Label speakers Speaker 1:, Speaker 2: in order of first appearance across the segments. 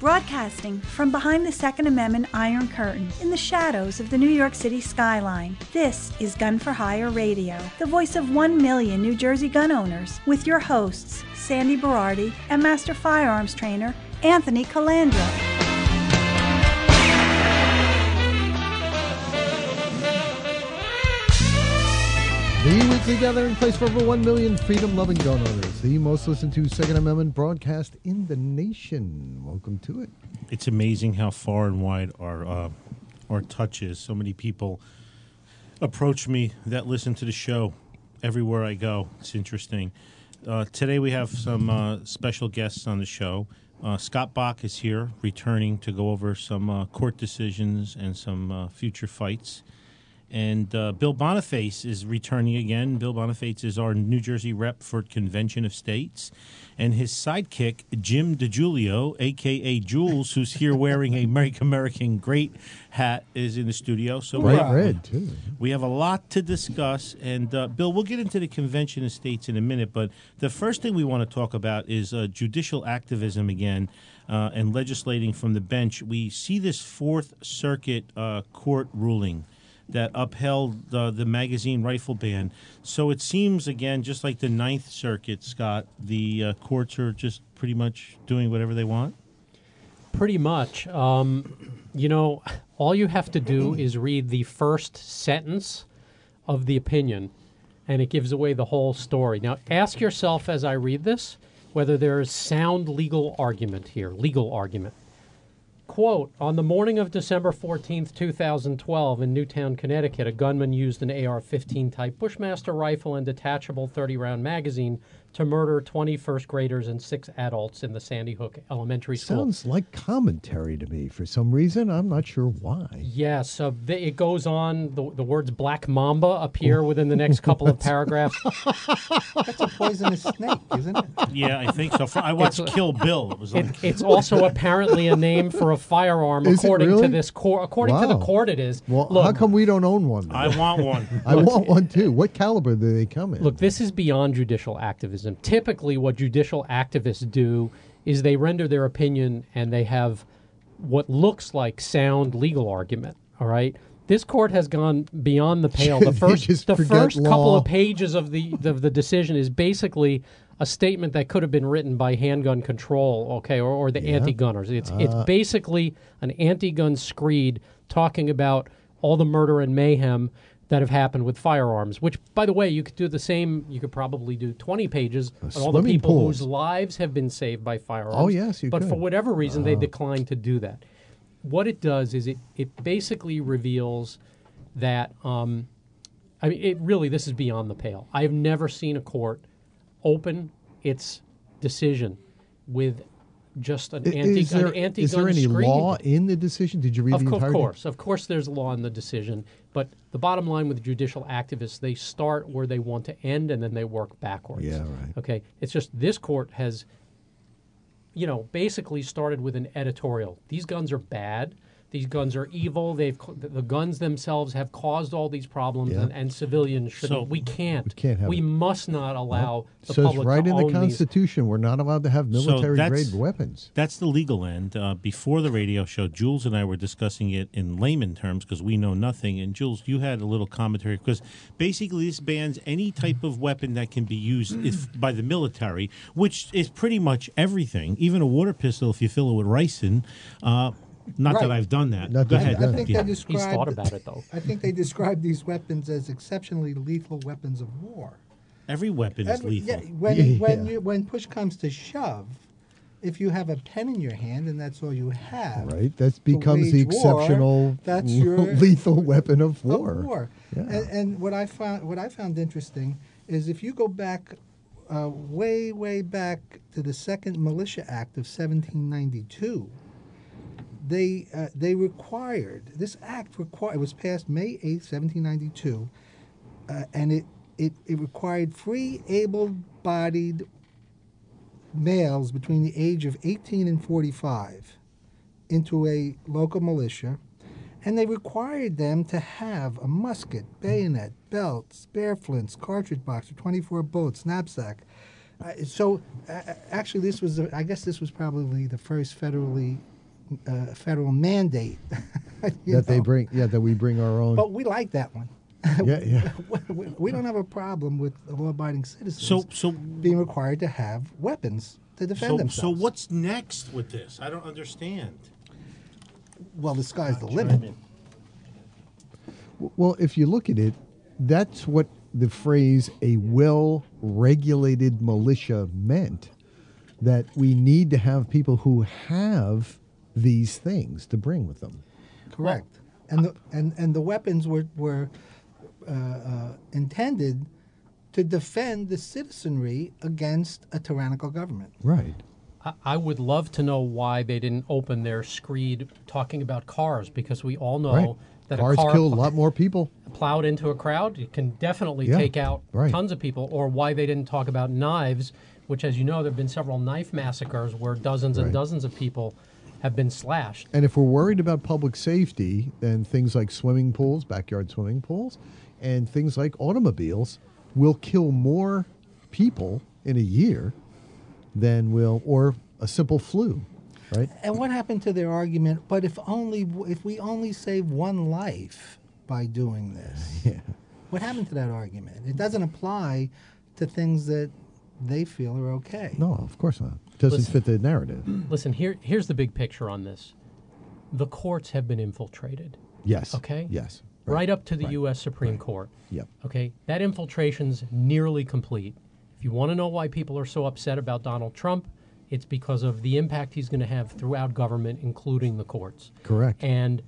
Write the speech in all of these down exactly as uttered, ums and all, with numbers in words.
Speaker 1: Broadcasting from behind the Second Amendment Iron Curtain in the shadows of the New York City skyline, this is Gun for Hire Radio, the voice of one million New Jersey gun owners, with your hosts, Sandy Berardi and Master Firearms Trainer, Anthony Calandra.
Speaker 2: The weekly gathering place for over one million freedom-loving gun owners. The most listened to Second Amendment broadcast in the nation. Welcome to it.
Speaker 3: It's amazing how far and wide our uh, our touch is. So many people approach me that listen to the show everywhere I go. It's interesting. Uh, today we have some uh, special guests on the show. Uh, Scott Bach is here, returning to go over some uh, court decisions and some uh, future fights. And uh, Bill Boniface is returning again. Bill Boniface is our New Jersey rep for Convention of States. And his sidekick, Jim DiGiulio, a k a. Jules, who's here wearing a Make American Great hat, is in the studio. So
Speaker 2: Bright
Speaker 3: we,
Speaker 2: red, too.
Speaker 3: We have a lot to discuss. And, uh, Bill, we'll get into the Convention of States in a minute. But the first thing we want to talk about is uh, judicial activism again uh, and legislating from the bench. We see this Fourth Circuit uh, court ruling that upheld uh, the magazine rifle ban. So it seems, again, just like the Ninth Circuit, Scott, the uh, courts are just pretty much doing whatever they want?
Speaker 4: Pretty much. Um, you know, all you have to do is read the first sentence of the opinion, and it gives away the whole story. Now, ask yourself as I read this whether there is sound legal argument here, legal argument. Quote, on the morning of December fourteenth, two thousand twelve, in Newtown, Connecticut, a gunman used an A R fifteen type Bushmaster rifle and detachable thirty round magazine to murder twenty first graders and six adults in the Sandy Hook Elementary School.
Speaker 2: Sounds like commentary to me for some reason. I'm not sure why.
Speaker 4: Yes, so th- it goes on. The, the words Black Mamba appear within the next couple of paragraphs.
Speaker 5: That's a poisonous snake, isn't it?
Speaker 3: Yeah, I think so. I watched
Speaker 4: It's-
Speaker 3: Kill Bill. It was like,
Speaker 4: It, it's also apparently a name for a firearm,
Speaker 2: Is it
Speaker 4: according
Speaker 2: really?
Speaker 4: to this court. According to the
Speaker 2: Wow.
Speaker 4: court, it is.
Speaker 2: Well,
Speaker 4: Look,
Speaker 2: how come we don't own one? then?
Speaker 3: I want one.
Speaker 2: I want one, too. What caliber do they come in?
Speaker 4: Look, this is beyond judicial activism. Typically, what judicial activists do is they render their opinion and they have what looks like sound legal argument, all right? This court has gone beyond the pale. The
Speaker 2: They
Speaker 4: first,
Speaker 2: just
Speaker 4: the
Speaker 2: forget
Speaker 4: first couple
Speaker 2: law.
Speaker 4: of pages of the, of the decision is basically a statement that could have been written by Handgun Control, okay, or, or the
Speaker 2: Yeah.
Speaker 4: anti-gunners. It's,
Speaker 2: Uh.
Speaker 4: it's basically an anti-gun screed talking about all the murder and mayhem that have happened with firearms, which, by the way, you could do the same. You could probably do twenty pages on all the
Speaker 2: swimming
Speaker 4: people
Speaker 2: pools.
Speaker 4: whose lives have been saved by firearms.
Speaker 2: Oh, yes, you
Speaker 4: But
Speaker 2: could.
Speaker 4: for whatever reason, they declined to do that. What it does is it, it basically reveals that, um, I mean, it really, this is beyond the pale. I have never seen a court open its decision with just an,
Speaker 2: I-
Speaker 4: anti,
Speaker 2: is there,
Speaker 4: an anti-gun
Speaker 2: is there any
Speaker 4: screen.
Speaker 2: law in the decision? Did you read
Speaker 4: Of,
Speaker 2: the
Speaker 4: co-
Speaker 2: entire
Speaker 4: of course, of course, there's law in the decision. But the bottom line with judicial activists, they start where they want to end, and then they work backwards.
Speaker 2: Yeah, right.
Speaker 4: Okay, it's just this court has, you know, basically started with an editorial. These guns are bad. These guns are evil. They've co- the the guns themselves have caused all these problems,
Speaker 2: Yeah.
Speaker 4: and, and civilians should.
Speaker 3: So-
Speaker 4: we can't.
Speaker 2: We can't have
Speaker 4: We
Speaker 2: it.
Speaker 4: must not allow the
Speaker 2: So it's
Speaker 4: public
Speaker 2: right
Speaker 4: to
Speaker 2: in the
Speaker 4: own these.
Speaker 2: Constitution. We're not allowed to have
Speaker 3: So
Speaker 2: military-grade
Speaker 3: that's-
Speaker 2: weapons.
Speaker 3: That's the legal end. Uh, before the radio show, Jules and I were discussing it in layman terms because we know nothing. And Jules, you had a little commentary because basically this bans any type of weapon that can be used if, by the military, which is pretty much everything, even a water pistol if you fill it with ricin. Uh, not that
Speaker 5: Right.
Speaker 3: I've done that.
Speaker 2: Not
Speaker 3: Go
Speaker 2: that
Speaker 3: ahead.
Speaker 2: you've
Speaker 5: I
Speaker 2: done
Speaker 5: think
Speaker 3: Yeah.
Speaker 5: they
Speaker 4: He's
Speaker 5: described.
Speaker 4: thought about it, though.
Speaker 5: I think they describe these weapons as exceptionally lethal weapons of war.
Speaker 3: Every weapon is
Speaker 5: Every-
Speaker 3: lethal.
Speaker 5: yeah, when
Speaker 2: Yeah.
Speaker 5: when you when push comes to shove, if you have a pen in your hand and that's all you have,
Speaker 2: Right? That
Speaker 5: to
Speaker 2: becomes the
Speaker 5: wage war,
Speaker 2: exceptional
Speaker 5: that's your
Speaker 2: lethal weapon of
Speaker 5: of
Speaker 2: war.
Speaker 5: war.
Speaker 2: Yeah.
Speaker 5: And, and what I found what I found interesting is if you go back uh, way way back to the Second Militia Act of seventeen ninety-two. They uh, they required this act required it was passed May eighth, seventeen ninety-two, uh, and it, it it required free able-bodied males between the age of eighteen and forty-five into a local militia, and they required them to have a musket, bayonet, belt, spare flints, cartridge box with twenty-four bullets, knapsack. Uh, so, uh, actually, this was, the, I guess this was probably the first federally uh, federal mandate you
Speaker 2: That they
Speaker 5: know.
Speaker 2: bring, yeah, that we bring our own.
Speaker 5: But we like that one.
Speaker 2: Yeah, yeah.
Speaker 5: we, we don't have a problem with law-abiding citizens
Speaker 3: So, so,
Speaker 5: being required to have weapons to defend
Speaker 3: so,
Speaker 5: themselves.
Speaker 3: so what's next with this? I don't understand.
Speaker 5: Well, the sky's the
Speaker 3: Chime
Speaker 5: limit.
Speaker 3: in.
Speaker 2: Well, if you look at it, that's what the phrase "a well-regulated militia" meant. That we need to have people who have these things to bring with them.
Speaker 5: Correct. and the and, and the weapons were were uh, uh, intended to defend the citizenry against a tyrannical government.
Speaker 2: Right.
Speaker 4: I, I would love to know why they didn't open their screed talking about cars, because we all know
Speaker 2: Right.
Speaker 4: that
Speaker 2: Cars
Speaker 4: a car
Speaker 2: kill a
Speaker 4: pl-
Speaker 2: lot more people.
Speaker 4: plowed into a crowd, it can definitely
Speaker 2: Yeah,
Speaker 4: take out
Speaker 2: right.
Speaker 4: tons of people. Or why they didn't talk about knives, which, as you know, there have been several knife massacres where dozens
Speaker 2: Right.
Speaker 4: and dozens of people have been slashed.
Speaker 2: And if we're worried about public safety, then things like swimming pools, backyard swimming pools, and things like automobiles will kill more people in a year than will, or a simple flu, right?
Speaker 5: And what happened to their argument? But if only if we only save one life by doing this,
Speaker 2: Yeah.
Speaker 5: what happened to that argument? It doesn't apply to things that they feel are okay.
Speaker 2: No, of course not. Doesn't
Speaker 4: Listen.
Speaker 2: fit the narrative.
Speaker 4: Listen, here, here's the big picture on this. The courts have been infiltrated,
Speaker 2: Yes.
Speaker 4: okay?
Speaker 2: Yes.
Speaker 4: right, up to the
Speaker 2: Right.
Speaker 4: U S Supreme Court.
Speaker 2: Yep.
Speaker 4: Okay, that infiltration's nearly complete. If you want to know why people are so upset about Donald Trump, it's because of the impact he's going to have throughout government, including the courts.
Speaker 2: Correct.
Speaker 4: And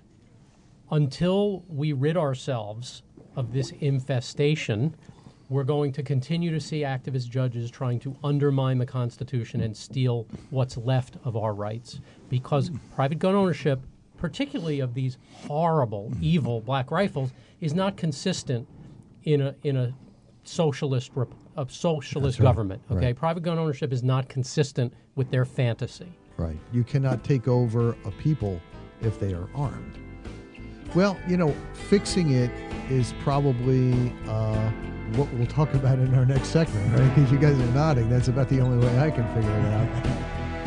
Speaker 4: until we rid ourselves of this infestation, we're going to continue to see activist judges trying to undermine the Constitution and steal what's left of our rights. Because private gun ownership, particularly of these horrible, evil black rifles, is not consistent in a in a socialist rep- a socialist
Speaker 2: That's right.
Speaker 4: government. Okay,
Speaker 2: Right.
Speaker 4: private gun ownership is not consistent with their fantasy.
Speaker 2: Right. You cannot take over a people if they are armed. Well, you know, fixing it is probably uh, what we'll talk about in our next segment, right? Because you guys are nodding. That's about the only way I can figure it out.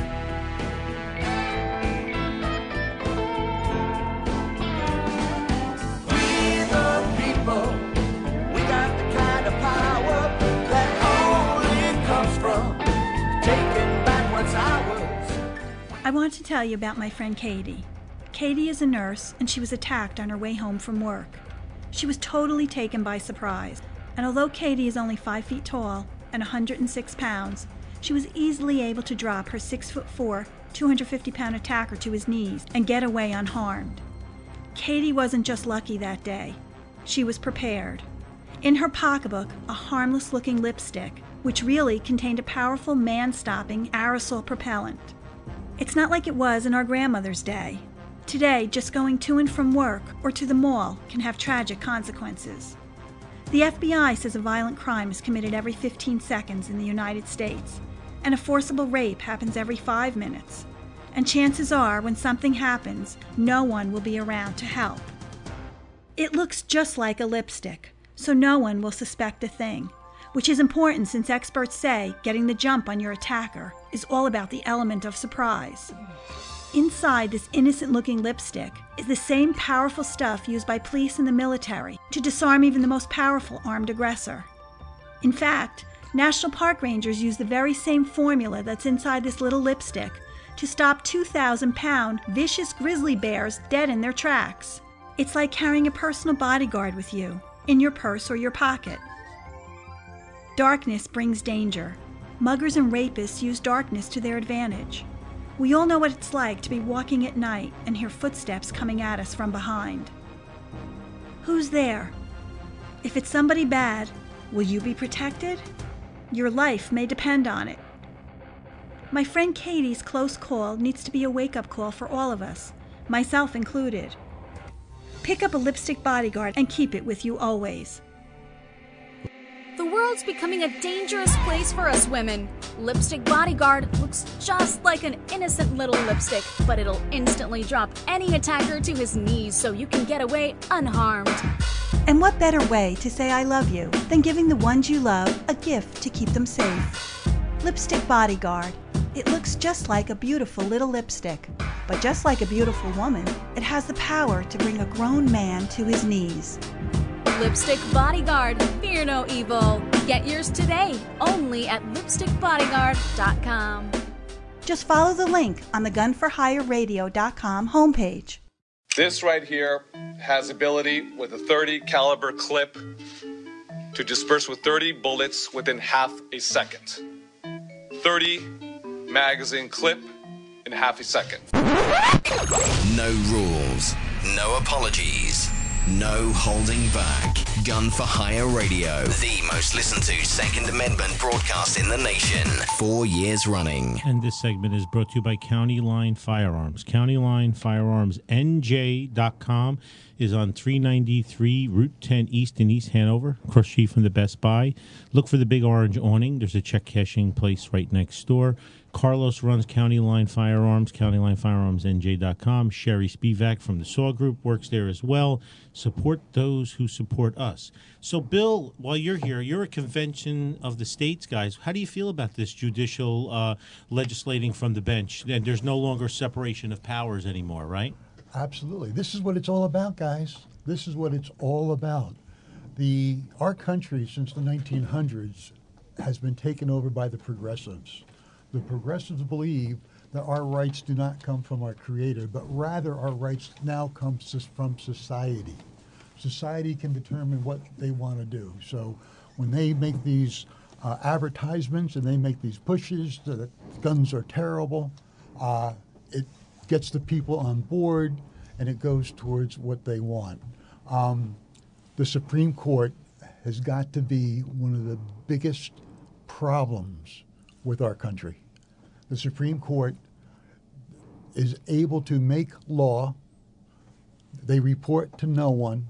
Speaker 1: I want to tell you about my friend Katie. Katie is a nurse, and she was attacked on her way home from work. She was totally taken by surprise, and although Katie is only five feet tall and one hundred six pounds, she was easily able to drop her six foot four, two hundred fifty pound attacker to his knees and get away unharmed. Katie wasn't just lucky that day. She was prepared. In her pocketbook, a harmless-looking lipstick, which really contained a powerful man-stopping aerosol propellant. It's not like it was in our grandmother's day. Today, just going to and from work or to the mall can have tragic consequences. The F B I says a violent crime is committed every fifteen seconds in the United States, and a forcible rape happens every five minutes. And chances are, when something happens, no one will be around to help. It looks just like a lipstick, so no one will suspect a thing, which is important since experts say getting the jump on your attacker is all about the element of surprise. Inside this innocent-looking lipstick is the same powerful stuff used by police and the military to disarm even the most powerful armed aggressor. In fact, National Park Rangers use the very same formula that's inside this little lipstick to stop two thousand pound vicious grizzly bears dead in their tracks. It's like carrying a personal bodyguard with you, in your purse or your pocket. Darkness brings danger. Muggers and rapists use darkness to their advantage. We all know what it's like to be walking at night and hear footsteps coming at us from behind. Who's there? If it's somebody bad, will you be protected? Your life may depend on it. My friend Katie's close call needs to be a wake-up call for all of us, myself included. Pick up a lipstick bodyguard and keep it with you always.
Speaker 6: The world's becoming a dangerous place for us women. Lipstick Bodyguard looks just like an innocent little lipstick, but it'll instantly drop any attacker to his knees so you can get away unharmed.
Speaker 1: And what better way to say I love you than giving the ones you love a gift to keep them safe? Lipstick Bodyguard. It looks just like a beautiful little lipstick. But just like a beautiful woman, it has the power to bring a grown man to his knees.
Speaker 6: Lipstick Bodyguard, fear no evil. Get yours today, only at lipstick bodyguard dot com.
Speaker 1: Just follow the link on the gun for hire radio dot com homepage.
Speaker 7: This right here has ability with a thirty caliber clip to disperse with thirty bullets within half a second. thirty magazine clip in half a second.
Speaker 8: No rules, no apologies, no holding back. Gun for Hire Radio, the most listened to Second Amendment broadcast in the nation, four years running.
Speaker 3: And this segment is brought to you by County Line Firearms. County Line Firearms N J dot com is on three ninety-three Route ten East in East Hanover, across street from the Best Buy. Look for the big orange awning. There's a check cashing place right next door. Carlos runs County Line Firearms, County Line Firearms N J dot com. Sherry Spivak from the Saw Group works there as well. Support those who support us. So, Bill, while you're here, you're a convention of the states, guys. How do you feel about this judicial uh, legislating from the bench? And there's no longer separation of powers anymore, right?
Speaker 9: Absolutely. This is what it's all about, guys. This is what it's all about. The our country, since the nineteen hundreds, has been taken over by the progressives. The progressives believe that our rights do not come from our creator, but rather our rights now come from society. Society can determine what they want to do. So when they make these uh, advertisements and they make these pushes that guns are terrible, uh, it gets the people on board and it goes towards what they want. Um, the Supreme Court has got to be one of the biggest problems with our country. The Supreme Court is able to make law, they report to no one,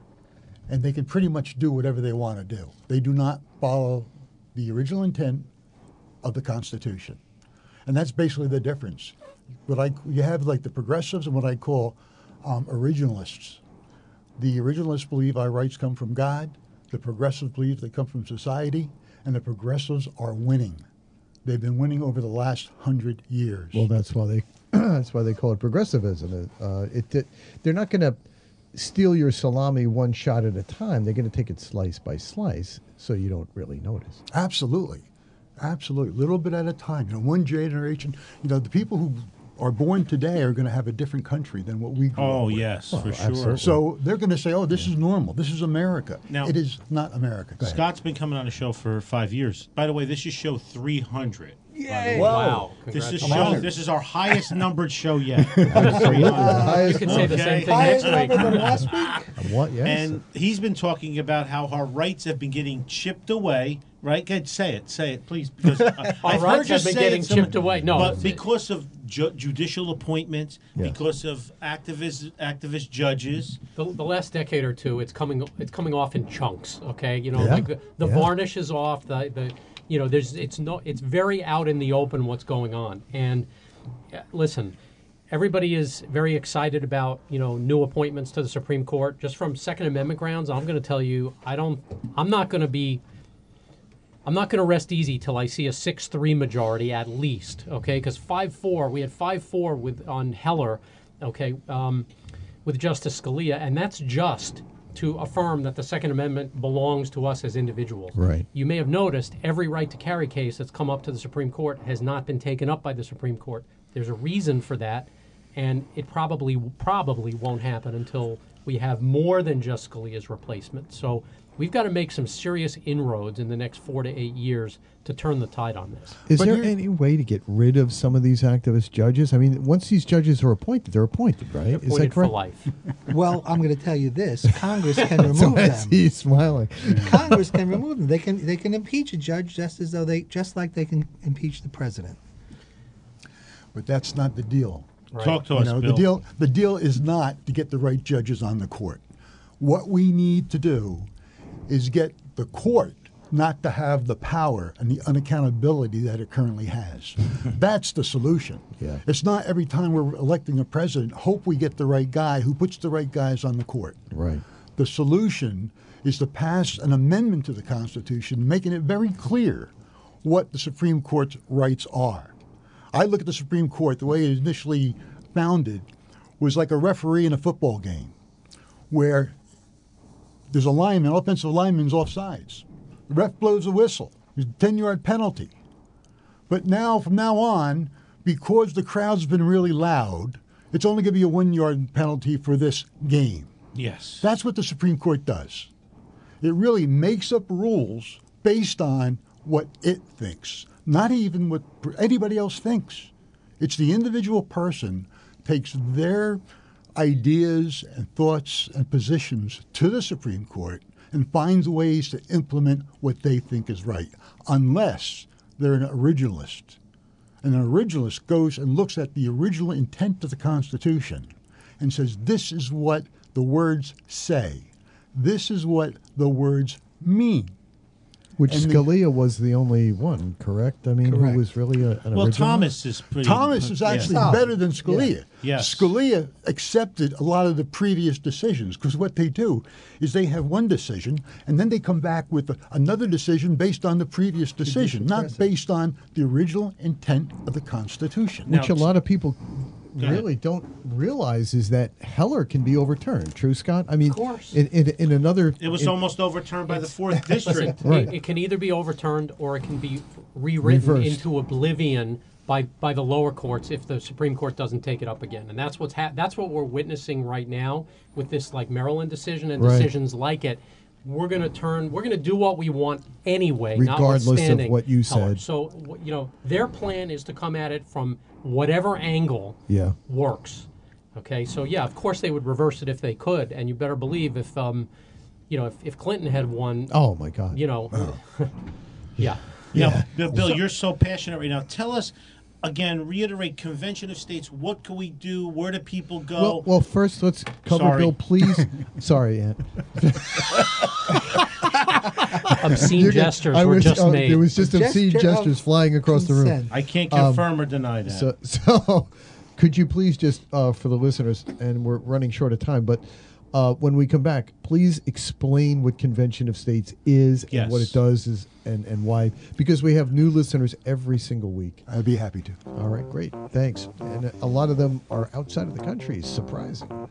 Speaker 9: and they can pretty much do whatever they want to do. They do not follow the original intent of the Constitution. And that's basically the difference. What I, you have like the progressives and what I call um, originalists. The originalists believe our rights come from God, the progressives believe they come from society, and the progressives are winning. They've been winning over the last hundred years.
Speaker 2: Well, that's why they that's why they call it progressivism. Uh, it, it they're not going to steal your salami one shot at a time. They're going to take it slice by slice, so you don't really notice.
Speaker 9: Absolutely, absolutely, little bit at a time. You know, one generation. You know, the people who are born today are going to have a different country than what we grew up
Speaker 3: Oh,
Speaker 9: with.
Speaker 3: yes,
Speaker 2: Oh,
Speaker 3: for sure.
Speaker 2: absolutely.
Speaker 9: So they're going to say, "Oh, this is normal. This is America."
Speaker 3: Now-
Speaker 9: it is not America. Go ahead.
Speaker 3: Scott's been coming on the show for five years. By the way, this is show three hundred.
Speaker 5: Yay!
Speaker 4: Wow.
Speaker 3: This is
Speaker 4: Congratulations.
Speaker 3: show. This is our highest numbered show yet.
Speaker 2: Highest
Speaker 4: You can say the
Speaker 3: Okay.
Speaker 4: same thing
Speaker 5: Highest
Speaker 4: next week.
Speaker 5: number than last week?
Speaker 2: What? Yes.
Speaker 3: And he's been talking about how our rights have been getting chipped away. Right? Go ahead, say it. Say it, please. Because
Speaker 4: Our
Speaker 3: I've
Speaker 4: rights
Speaker 3: heard you
Speaker 4: have been
Speaker 3: say
Speaker 4: getting
Speaker 3: it some-
Speaker 4: chipped away. No,
Speaker 3: but
Speaker 4: it's-
Speaker 3: because of ju- judicial appointments,
Speaker 2: Yes.
Speaker 3: because of activist activist judges.
Speaker 4: The, the last decade or two, it's coming it's coming off in chunks. Okay, you know,
Speaker 2: Yeah,
Speaker 4: like the, the
Speaker 2: yeah.
Speaker 4: varnish is off. The the you know, there's it's no it's very out in the open what's going on. And uh, listen, everybody is very excited about you know new appointments to the Supreme Court. Just from Second Amendment grounds, I'm going to tell you, I don't. I'm not going to be. I'm not going to rest easy till I see a six three majority at least, okay? Because five four, we had five four with on Heller, okay, um, with Justice Scalia, and that's just to affirm that the Second Amendment belongs to us as individuals.
Speaker 2: Right.
Speaker 4: You may have noticed every right to carry case that's come up to the Supreme Court has not been taken up by the Supreme Court. There's a reason for that, and it probably probably won't happen until we have more than just Scalia's replacement. So we've got to make some serious inroads in the next four to eight years to turn the tide on this.
Speaker 2: Is
Speaker 9: But
Speaker 2: there
Speaker 9: here-
Speaker 2: any way to get rid of some of these activist judges? I mean, once these judges are appointed, they're appointed, right? Is that
Speaker 4: Appointed for
Speaker 2: correct?
Speaker 4: life.
Speaker 5: Well, I'm going to tell you this: Congress can remove
Speaker 2: So I
Speaker 5: them.
Speaker 2: see you smiling.
Speaker 5: Congress can remove them. They can they can impeach a judge just as though they just like they can impeach the president.
Speaker 9: But that's not the deal.
Speaker 4: Right.
Speaker 3: Talk to
Speaker 9: You
Speaker 3: us,
Speaker 9: know,
Speaker 3: Bill.
Speaker 9: the deal the deal is not to get the right judges on the court. What we need to do is get the court not to have the power and the unaccountability that it currently has. That's the solution.
Speaker 2: Yeah.
Speaker 9: It's not every time we're electing a president, hope we get the right guy who puts the right guys on the court.
Speaker 2: Right.
Speaker 9: The solution is to pass an amendment to the Constitution making it very clear what the Supreme Court's rights are. I look at the Supreme Court, the way it initially founded was like a referee in a football game where there's a lineman, offensive lineman's offsides. The ref blows a whistle. There's a ten-yard penalty. But now, from now on, because the crowd's been really loud, it's only going to be a one-yard penalty for this game.
Speaker 3: Yes.
Speaker 9: That's what the Supreme Court does. It really makes up rules based on what it thinks, not even what anybody else thinks. It's the individual person takes their ideas and thoughts and positions to the Supreme Court and finds ways to implement what they think is right, unless they're an originalist. And an originalist goes and looks at the original intent of the Constitution and says, this is what the words say. This is what the words mean.
Speaker 2: Which
Speaker 9: And the-
Speaker 2: Scalia was the only one, correct? I mean,
Speaker 5: Correct.
Speaker 2: who was really a, an
Speaker 3: Well,
Speaker 2: original?
Speaker 3: Thomas is pretty.
Speaker 9: Thomas is
Speaker 3: yeah.
Speaker 9: actually
Speaker 5: Yeah.
Speaker 9: better than Scalia.
Speaker 5: Yeah.
Speaker 3: Yes.
Speaker 9: Scalia accepted a lot of the previous decisions because what they do is they have one decision and then they come back with a, another decision based on the previous decision, not
Speaker 5: precedent.
Speaker 9: based on the original intent of the Constitution.
Speaker 3: Now-
Speaker 2: Which a lot of people
Speaker 3: Go ahead.
Speaker 2: really don't realize is that Heller can be overturned. True, Scott? I mean,
Speaker 4: Of course.
Speaker 2: In, in, in another...
Speaker 3: It was
Speaker 2: in-
Speaker 3: almost overturned by the fourth district.
Speaker 2: Right.
Speaker 4: It, it can either be overturned or it can be rewritten
Speaker 2: Reversed.
Speaker 4: into oblivion by, by the lower courts if the Supreme Court doesn't take it up again. And that's what's hap- that's what we're witnessing right now with this like Maryland decision and
Speaker 2: Right.
Speaker 4: decisions like it. We're going to turn. We're going to do what we want anyway,
Speaker 2: Regardless of
Speaker 4: notwithstanding
Speaker 2: what you
Speaker 4: Heller.
Speaker 2: said.
Speaker 4: So w- you know, their plan is to come at it from whatever angle
Speaker 2: Yeah.
Speaker 4: works. Okay, so yeah, of course they would reverse it if they could, and you better believe if um, you know, if, if Clinton had won,
Speaker 2: Oh, my God.
Speaker 4: you know, yeah.
Speaker 3: Now, Bill, Bill, you're so passionate right now. Tell us again, reiterate Convention of States. What can we do? Where do people go?
Speaker 2: Well, well, first, let's cover
Speaker 3: Sorry.
Speaker 2: Bill, please. Sorry, Aunt.
Speaker 4: Obscene
Speaker 2: You're good.
Speaker 4: gestures
Speaker 2: I
Speaker 4: were
Speaker 2: was-
Speaker 4: just
Speaker 2: oh,
Speaker 4: made.
Speaker 2: There was just obscene
Speaker 5: Gesture of
Speaker 2: gestures flying across the room.
Speaker 5: consent.
Speaker 3: I can't confirm or deny that.
Speaker 2: So, so could you please just, uh, for the listeners, and we're running short of time, but uh, when we come back, please explain what Convention of States is
Speaker 3: Yes.
Speaker 2: and what it does is and, and why, because we have new listeners every single week.
Speaker 9: I'd be happy to.
Speaker 2: All right, great. Thanks. And a lot of them are outside of the country. It's surprising.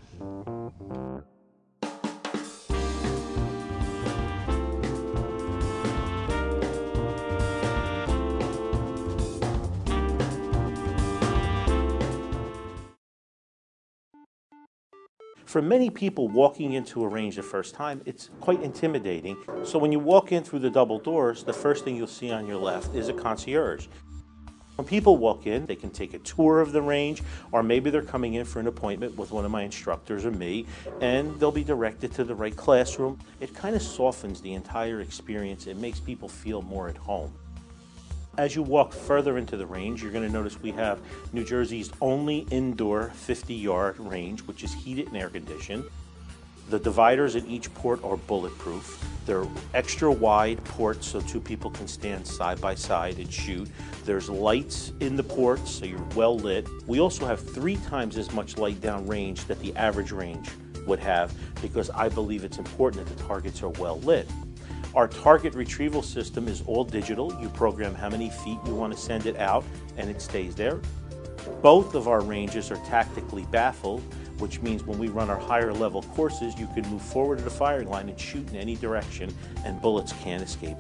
Speaker 10: For many people walking into a range the first time, it's quite intimidating. So when you walk in through the double doors, the first thing you'll see on your left is a concierge. When people walk in, they can take a tour of the range, or maybe they're coming in for an appointment with one of my instructors or me, and they'll be directed to the right classroom. It kind of softens the entire experience. It makes people feel more at home. As you walk further into the range, you're going to notice we have New Jersey's only indoor fifty-yard range, which is heated and air conditioned. The dividers at each port are bulletproof. They're extra wide ports so two people can stand side by side and shoot. There's lights in the ports, so you're well lit. We also have three times as much light down range that the average range would have, because I believe it's important that the targets are well lit. Our target retrieval system is all digital. You program how many feet you want to send it out, and it stays there. Both of our ranges are tactically baffled, which means when we run our higher level courses, you can move forward to the firing line and shoot in any direction, and bullets can't escape.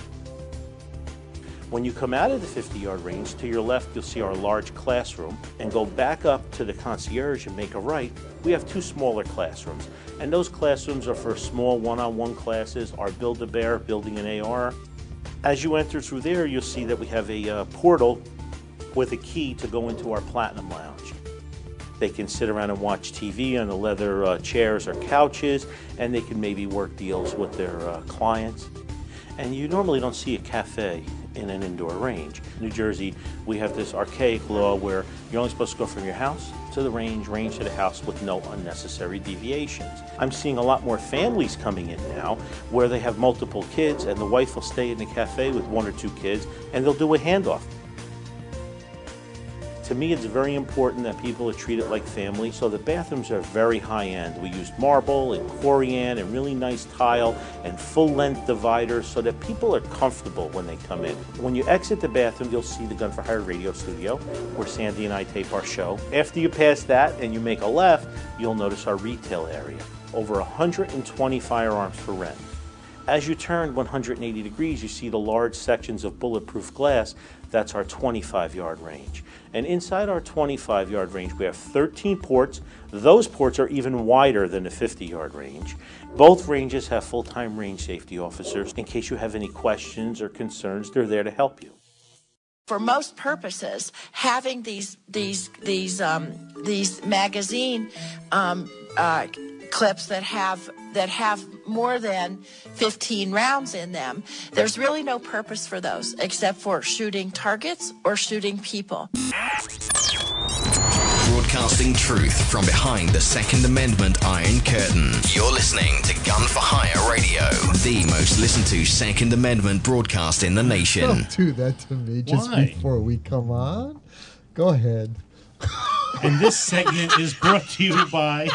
Speaker 10: When you come out of the fifty-yard range, to your left you'll see our large classroom, and go back up to the concierge and make a right. We have two smaller classrooms, and those classrooms are for small one-on-one classes, our Build-A-Bear, building an A R. As you enter through there, you'll see that we have a uh, portal with a key to go into our Platinum Lounge. They can sit around and watch T V on the leather uh, chairs or couches, and they can maybe work deals with their uh, clients. And you normally don't see a cafe in an indoor range. New Jersey, we have this archaic law where you're only supposed to go from your house to the range, range to the house with no unnecessary deviations. I'm seeing a lot more families coming in now where they have multiple kids, and the wife will stay in the cafe with one or two kids, and they'll do a handoff. To me, it's very important that people are treated like family, so the bathrooms are very high-end. We used marble and corian and really nice tile and full-length dividers so that people are comfortable when they come in. When you exit the bathroom, you'll see the Gun for Hire radio studio where Sandy and I tape our show. After you pass that and you make a left, you'll notice our retail area. Over one hundred twenty firearms for rent. As you turn one hundred eighty degrees, you see the large sections of bulletproof glass. That's our twenty-five yard range. And inside our twenty-five yard range, we have thirteen ports. Those ports are even wider than the fifty yard range. Both ranges have full-time range safety officers. In case you have any questions or concerns, they're there to help you.
Speaker 11: For most purposes, having these these these um, these magazine um, uh, clips that have that have more than fifteen rounds in them, there's really no purpose for those except for shooting targets or shooting people.
Speaker 8: Broadcasting truth from behind the Second Amendment Iron Curtain. You're listening to Gun for Hire Radio, the most listened to Second Amendment broadcast in the nation.
Speaker 2: Don't do that to me just
Speaker 3: Why?
Speaker 2: before we come on. Go ahead.
Speaker 3: And this segment is brought to you by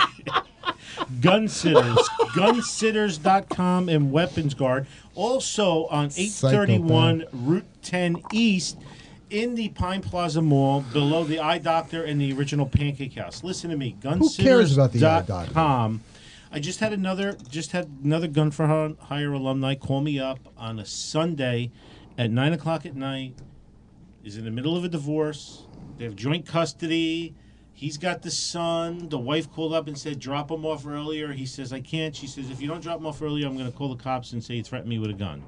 Speaker 3: Gun Sitters, gun sitters dot com and Weapons Guard. Also on eight thirty-one Route ten East in the Pine Plaza Mall below the Eye Doctor and the original Pancake House. Listen to me, gun
Speaker 2: Who cares about the Eye
Speaker 3: sitters dot com. I just had another just had another Gun for Hire alumni call me up on a Sunday at nine o'clock at night. He's in the middle of a divorce. They have joint custody. He's got the son. The wife called up and said, drop him off earlier. He says, I can't. She says, if you don't drop him off earlier, I'm going to call the cops and say you threatened me with a gun.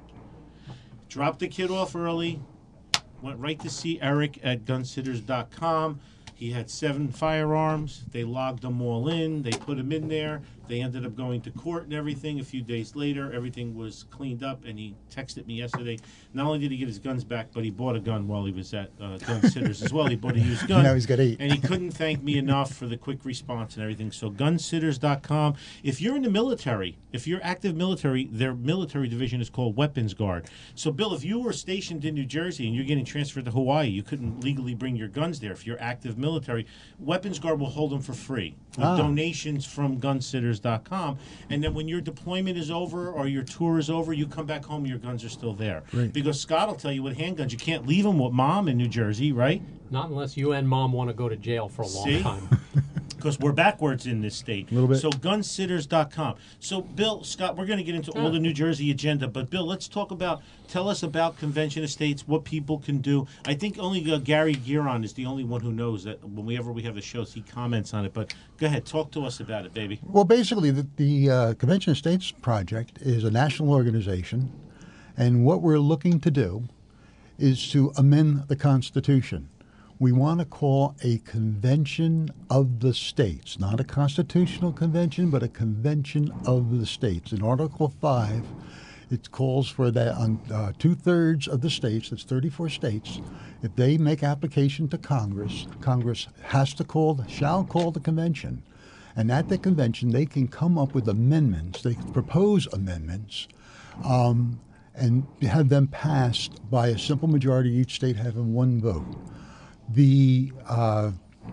Speaker 3: Dropped the kid off early. Went right to see Eric at gun sitters dot com. He had seven firearms. They logged them all in. They put them in there. They ended up going to court and everything. A few days later, everything was cleaned up, and he texted me yesterday. Not only did he get his guns back, but he bought a gun while he was at uh, Gun Sitters as well. He bought a used gun.
Speaker 9: Now he's got eight.
Speaker 3: And he couldn't thank me enough for the quick response and everything. So gun sitters dot com. If you're in the military, if you're active military, their military division is called Weapons Guard. So, Bill, if you were stationed in New Jersey and you're getting transferred to Hawaii, you couldn't legally bring your guns there. If you're active military, Weapons Guard will hold them for free with
Speaker 9: Ah.
Speaker 3: donations from gun sitters dot com. And then when your deployment is over or your tour is over, you come back home, your guns are still there.
Speaker 9: Great.
Speaker 3: Because Scott will tell you with handguns, you can't leave them with mom in New Jersey, right?
Speaker 4: Not unless you and mom want to go to jail for a long
Speaker 3: See?
Speaker 4: time.
Speaker 3: Because we're backwards in this state.
Speaker 9: A little bit.
Speaker 3: So gun sitters dot com. So, Bill, Scott, we're going to get into all the New Jersey agenda. But, Bill, let's talk about, tell us about Convention Estates, what people can do. I think only uh, Gary Giron is the only one who knows that whenever we have the shows, he comments on it. But go ahead, talk to us about it, baby.
Speaker 9: Well, basically, the, the uh, Convention Estates Project is a national organization, and what we're looking to do is to amend the Constitution. We want to call a convention of the states, not a constitutional convention, but a convention of the states. In Article five, it calls for that on uh, two-thirds of the states, that's thirty-four states, if they make application to Congress, Congress has to call, shall call the convention. And at the convention, they can come up with amendments, they can propose amendments, um, and have them passed by a simple majority, each state having one vote. The uh,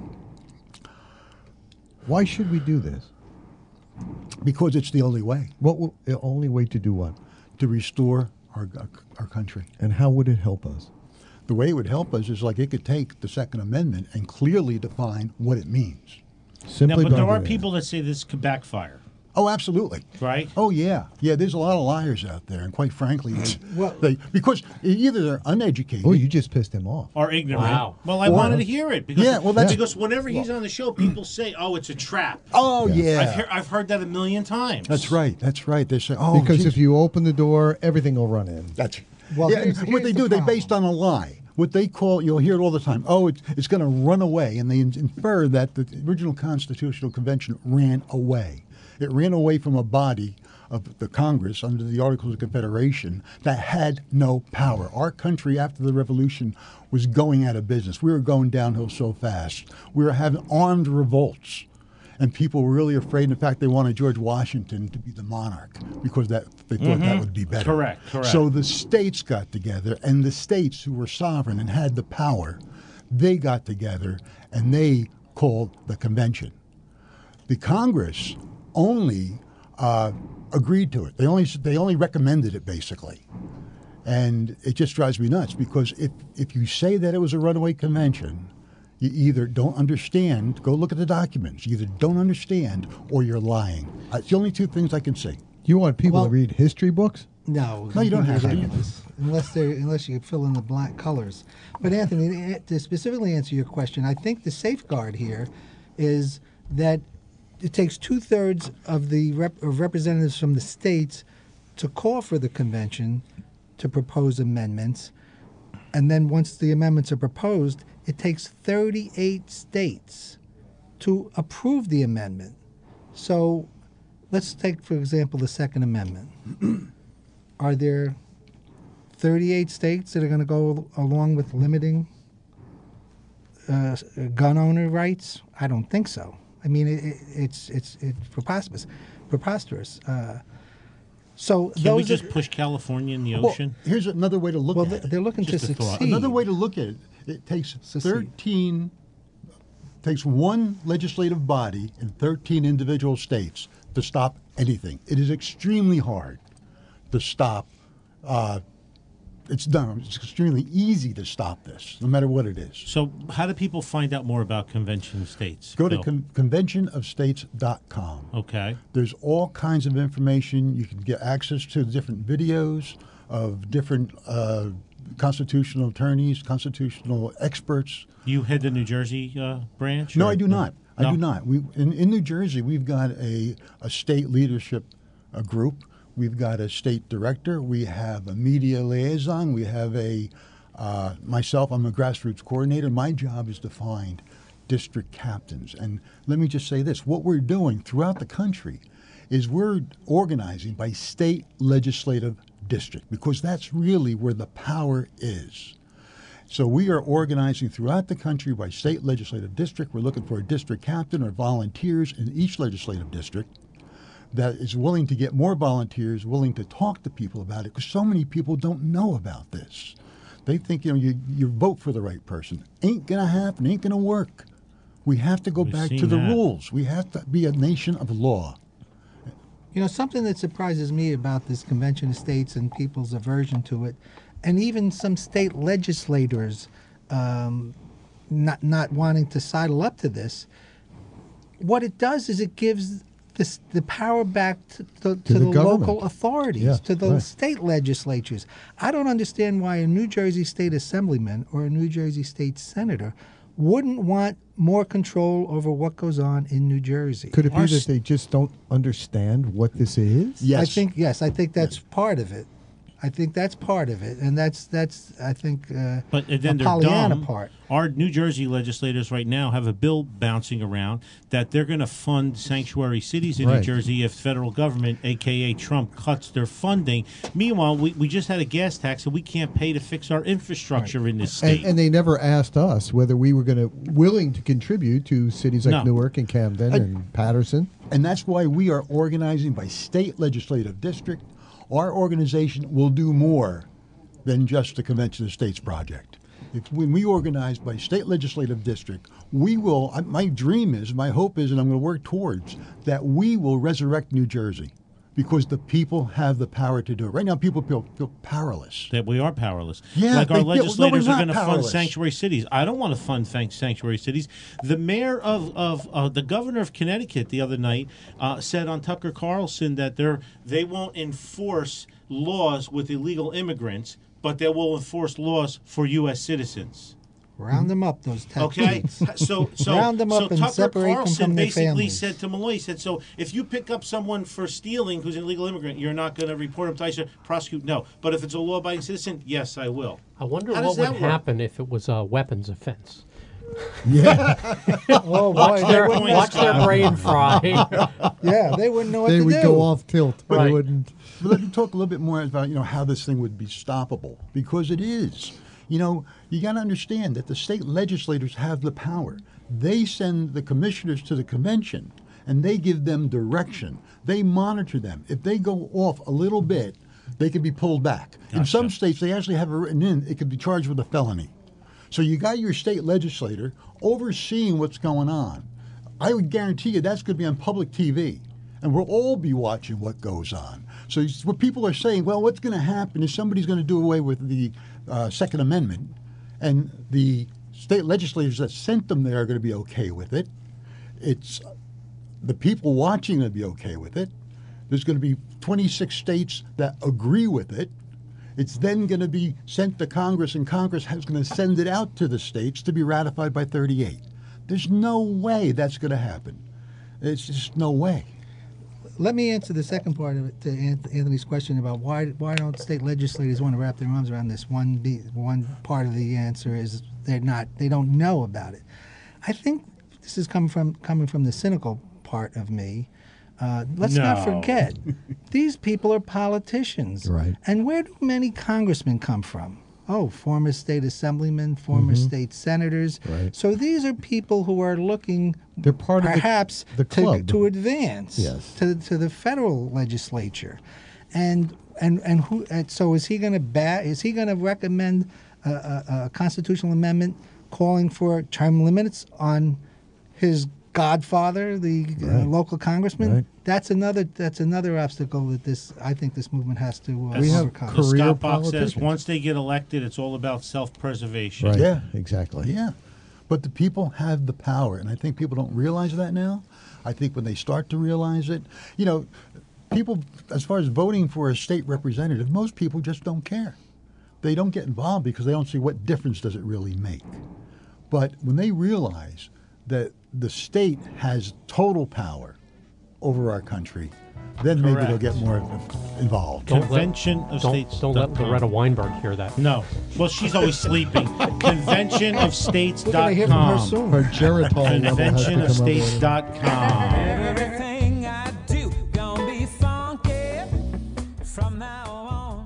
Speaker 2: Why should we do this?
Speaker 9: because it's the only way
Speaker 2: What will, the only way to do what?
Speaker 9: to restore our our country.
Speaker 2: And how would it help us?
Speaker 9: The way it would help us is like it could take the Second Amendment and clearly define what it means.
Speaker 2: Simply
Speaker 3: now, but
Speaker 2: by
Speaker 3: there are
Speaker 2: doing
Speaker 3: people that say this could backfire,
Speaker 9: Oh, absolutely.
Speaker 3: right?
Speaker 9: Oh, yeah. Yeah, there's a lot of liars out there, and quite frankly, they,
Speaker 5: Well-
Speaker 9: they, because either they're uneducated.
Speaker 2: Oh, you just pissed him off.
Speaker 3: Or ignorant.
Speaker 4: Wow.
Speaker 3: Well, I
Speaker 9: Or-
Speaker 3: wanted to hear it because
Speaker 9: Yeah, well, that's-
Speaker 3: because whenever he's on the show, people say, "Oh, it's a trap."
Speaker 9: Oh, yeah.
Speaker 3: I've, hear, I've heard that a million times.
Speaker 9: That's right. That's right. They say, oh,
Speaker 2: because
Speaker 9: geez.
Speaker 2: if you open the door, everything will run in.
Speaker 9: That's
Speaker 5: Well,
Speaker 9: yeah,
Speaker 5: here's-
Speaker 9: what
Speaker 5: here's
Speaker 9: they
Speaker 5: the
Speaker 9: do, they
Speaker 5: problem.
Speaker 9: based on a lie. What they call, you'll hear it all the time. Oh, it's, it's going to run away, and they in- infer that the original Constitutional Convention ran away. It ran away from a body of the Congress under the Articles of Confederation that had no power. Our country, after the Revolution, was going out of business. We were going downhill so fast. We were having armed revolts. And people were really afraid. In fact, they wanted George Washington to be the monarch because that they thought that would be better.
Speaker 3: Correct, correct.
Speaker 9: So the states got together, and the states who were sovereign and had the power, They got together and they called the convention. The Congress only uh, agreed to it. They only they only recommended it, basically. And it just drives me nuts because if, if you say that it was a runaway convention, you either don't understand, go look at the documents, you either don't understand or you're lying. It's the only two things I can say.
Speaker 2: You want people
Speaker 5: Well-
Speaker 2: to read history books?
Speaker 5: No,
Speaker 9: No, you don't
Speaker 5: do
Speaker 9: have
Speaker 5: that
Speaker 9: to.
Speaker 5: in this, unless they unless you fill in the black colors. But Anthony, to specifically answer your question, I think the safeguard here is that it takes two thirds of the rep, of representatives from the states to call for the convention to propose amendments, and then once the amendments are proposed, it takes thirty-eight states to approve the amendment. So, let's take, for example, the Second Amendment. Are there thirty-eight states that are going to go along with limiting uh, gun owner rights? I don't think so. I mean, it, it, it's it's it's preposterous. Preposterous. Uh, so
Speaker 3: Can
Speaker 5: those
Speaker 3: we just
Speaker 5: are,
Speaker 3: push California in the
Speaker 9: Well,
Speaker 3: ocean?
Speaker 9: here's another way to look
Speaker 5: well,
Speaker 9: at
Speaker 5: they-
Speaker 9: it.
Speaker 5: they're looking
Speaker 3: Just
Speaker 5: to
Speaker 3: a thought.
Speaker 5: succeed.
Speaker 9: Another way to look at it, it takes
Speaker 5: Secede.
Speaker 9: thirteen, takes one legislative body in thirteen individual states to stop anything. It is extremely hard to stop. Uh, it's done. It's extremely easy to stop this, no matter what it is.
Speaker 3: So, how do people find out more about convention states?
Speaker 9: Go to
Speaker 3: Bill?
Speaker 9: con- convention of states dot com.
Speaker 3: Okay.
Speaker 9: There's all kinds of information. You can get access to different videos of different uh, constitutional attorneys, constitutional experts.
Speaker 3: You head the New Jersey uh, branch?
Speaker 9: No,
Speaker 3: or-
Speaker 9: I do not. I
Speaker 3: No?
Speaker 9: do not. We in, in New Jersey, we've got a, a state leadership uh group. We've got a state director. We have a media liaison. We have a uh, myself. I'm a grassroots coordinator. My job is to find district captains. And let me just say this: what we're doing throughout the country is we're organizing by state legislative district because that's really where the power is. So we are organizing throughout the country by state legislative district. We're looking for a district captain or volunteers in each legislative district that is willing to get more volunteers, willing to talk to people about it, because so many people don't know about this. They think, you know, you, you vote for the right person. Ain't going to happen, ain't going to work. We have to go
Speaker 3: We've
Speaker 9: back to
Speaker 3: seen
Speaker 9: the
Speaker 3: that.
Speaker 9: rules. We have to be a nation of law.
Speaker 5: You know, something that surprises me about this convention of states and people's aversion to it, and even some state legislators um, not not wanting to sidle up to this, what it does is it gives this, the power back to, to, to
Speaker 2: the
Speaker 5: the,
Speaker 2: government.
Speaker 5: local authorities,
Speaker 2: Yeah,
Speaker 5: to the
Speaker 2: right.
Speaker 5: state legislatures. I don't understand why a New Jersey state assemblyman or a New Jersey state senator wouldn't want more control over what goes on in New Jersey.
Speaker 2: Could it be
Speaker 5: Our
Speaker 2: that they just don't understand what this is?
Speaker 9: Yes.
Speaker 5: I think yes. I think that's part of it. I think that's part of it, and that's that's I think uh,
Speaker 3: But then
Speaker 5: a
Speaker 3: they're
Speaker 5: Pollyanna
Speaker 3: dumb.
Speaker 5: part.
Speaker 3: Our New Jersey legislators right now have a bill bouncing around that they're going to fund sanctuary cities in New
Speaker 2: Right.
Speaker 3: Jersey if federal government, a k a. Trump, cuts their funding. Meanwhile, we, we just had a gas tax and we can't pay to fix our infrastructure in this state.
Speaker 2: And, and they never asked us whether we were going to willing to contribute to cities like
Speaker 3: No.
Speaker 2: Newark and Camden and Patterson.
Speaker 9: And that's why we are organizing by state legislative district. Our organization will do more than just the Convention of States project. If, when we organize by state legislative district, we will, I- my dream is, my hope is, and I'm going to work towards, that we will resurrect New Jersey because the people have the power to do it. Right now, people feel, feel powerless.
Speaker 3: that we are powerless.
Speaker 9: Yeah,
Speaker 3: like our
Speaker 9: they feel- no, we're
Speaker 3: legislators are
Speaker 9: not
Speaker 3: going to fund
Speaker 9: powerless.
Speaker 3: sanctuary cities. I don't want to fund fan- sanctuary cities. The mayor of, of uh, the governor of Connecticut the other night uh, said on Tucker Carlson that they're, they won't enforce laws with illegal immigrants, but they will enforce laws for U S citizens.
Speaker 5: Round them up, those
Speaker 3: Okay,
Speaker 5: techniques.
Speaker 3: so so
Speaker 5: Round them
Speaker 3: so
Speaker 5: up and
Speaker 3: Tucker
Speaker 5: separate them
Speaker 3: Carlson
Speaker 5: from their
Speaker 3: basically
Speaker 5: families.
Speaker 3: said to Malloy, he said, so if you pick up someone for stealing who's an illegal immigrant, you're not going to report him to ICE or prosecute? No, but if it's a law-abiding citizen, yes, I will.
Speaker 4: I wonder
Speaker 3: How
Speaker 4: what
Speaker 3: does
Speaker 4: would
Speaker 3: that work?
Speaker 4: happen if it was a weapons offense.
Speaker 2: Yeah.
Speaker 5: Oh
Speaker 4: Watch
Speaker 5: boy,
Speaker 4: their,
Speaker 5: they wouldn't,
Speaker 4: watch their brain fry.
Speaker 5: yeah, they wouldn't know what
Speaker 2: they
Speaker 5: to
Speaker 2: would
Speaker 5: do.
Speaker 2: go off tilt, but
Speaker 4: Right.
Speaker 2: they wouldn't.
Speaker 9: But let me talk a little bit more about, you know, how this thing would be stoppable, because it is. You know, you got to understand that the state legislators have the power. They send the commissioners to the convention, and they give them direction. They monitor them. If they go off a little bit, they can be pulled back. In some states, they actually have it written in, it could be charged with a felony. So you got your state legislator overseeing what's going on. I would guarantee you that's going to be on public T V, and we'll all be watching what goes on. So it's- what people are saying, well, what's going to happen is somebody's going to do away with the uh, Second Amendment, and the state legislators that sent them there are going to be okay with it. It's the people watching are going to be okay with it. There's going to be twenty-six states that agree with it. It's then going to be sent to Congress, and Congress is going to send it out to the states to be ratified by thirty-eight. There's no way that's going to happen. It's just no way.
Speaker 5: Let me answer the second part of it to Anth- Anthony's question about why why don't state legislators want to wrap their arms around this. One be, one part of the answer is they're not they don't know about it. I think this is coming from coming from the cynical part of me. Uh, let's not
Speaker 3: No.
Speaker 5: forget, these people are politicians.
Speaker 2: Right.
Speaker 5: And where do many congressmen come from? Oh, former state assemblymen, former state senators.
Speaker 2: Right.
Speaker 5: So these are people who are looking
Speaker 2: They're part of the-
Speaker 5: perhaps
Speaker 2: the
Speaker 5: to,
Speaker 2: club.
Speaker 5: to advance
Speaker 2: Yes.
Speaker 5: to, to the federal legislature. And and and who and so is he going to ba- is he going to recommend a, a, a constitutional amendment calling for term limits on his godfather, the uh,
Speaker 2: Right.
Speaker 5: local congressman?
Speaker 2: Right.
Speaker 5: That's another that's another obstacle that this I think this movement has to uh,
Speaker 2: We have
Speaker 5: overcome.
Speaker 3: As
Speaker 2: career
Speaker 3: Scott Bach says,
Speaker 2: politicians.
Speaker 3: once they get elected, it's all about self-preservation.
Speaker 2: Right.
Speaker 9: Yeah.
Speaker 2: Exactly.
Speaker 9: Yeah. But the people have the power, and I think people don't realize that now. I think when they start to realize it, you know, people, as far as voting for a state representative, most people just don't care. They don't get involved because they don't see what difference does it really make. But when they realize that the state has total power over our country, then maybe they'll
Speaker 3: Correct.
Speaker 9: get more involved.
Speaker 4: Don't let-
Speaker 3: Convention of
Speaker 4: Don't,
Speaker 3: States.
Speaker 4: don't let Loretta Weinberg hear that.
Speaker 3: No. Well, she's always sleeping. Convention of States
Speaker 5: We're
Speaker 3: dot
Speaker 5: going to hear from her
Speaker 3: com.
Speaker 5: soon.
Speaker 2: Her geritol level has to
Speaker 3: Convention of
Speaker 2: come up
Speaker 3: States
Speaker 2: with
Speaker 3: dot com.
Speaker 12: Everything I do gonna be funky from now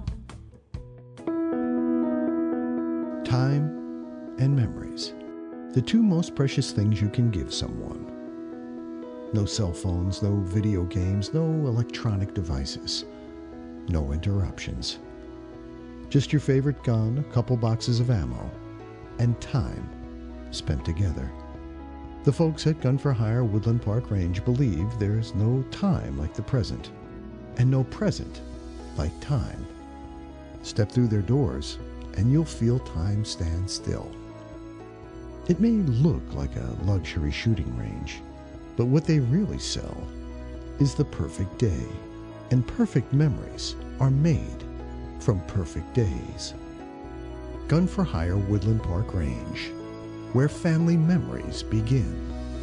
Speaker 12: on.
Speaker 13: Time and memories. The two most precious things you can give someone. No cell phones, no video games, no electronic devices. No interruptions. Just your favorite gun, a couple boxes of ammo, and time spent together. The folks at Gun for Hire Woodland Park Range believe there's no time like the present, and no present like time. Step through their doors, and you'll feel time stand still. It may look like a luxury shooting range, but what they really sell is the perfect day, and perfect memories are made from perfect days. Gun for Hire Woodland Park Range, where family memories begin.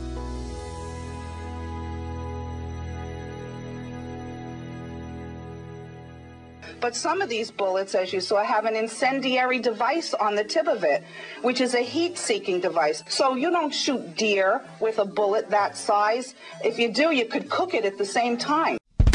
Speaker 14: But some of these bullets, as you saw, have an incendiary device on the tip of it, which is a heat-seeking device. So you don't shoot deer with a bullet that size. If you do, you could cook it at the same time.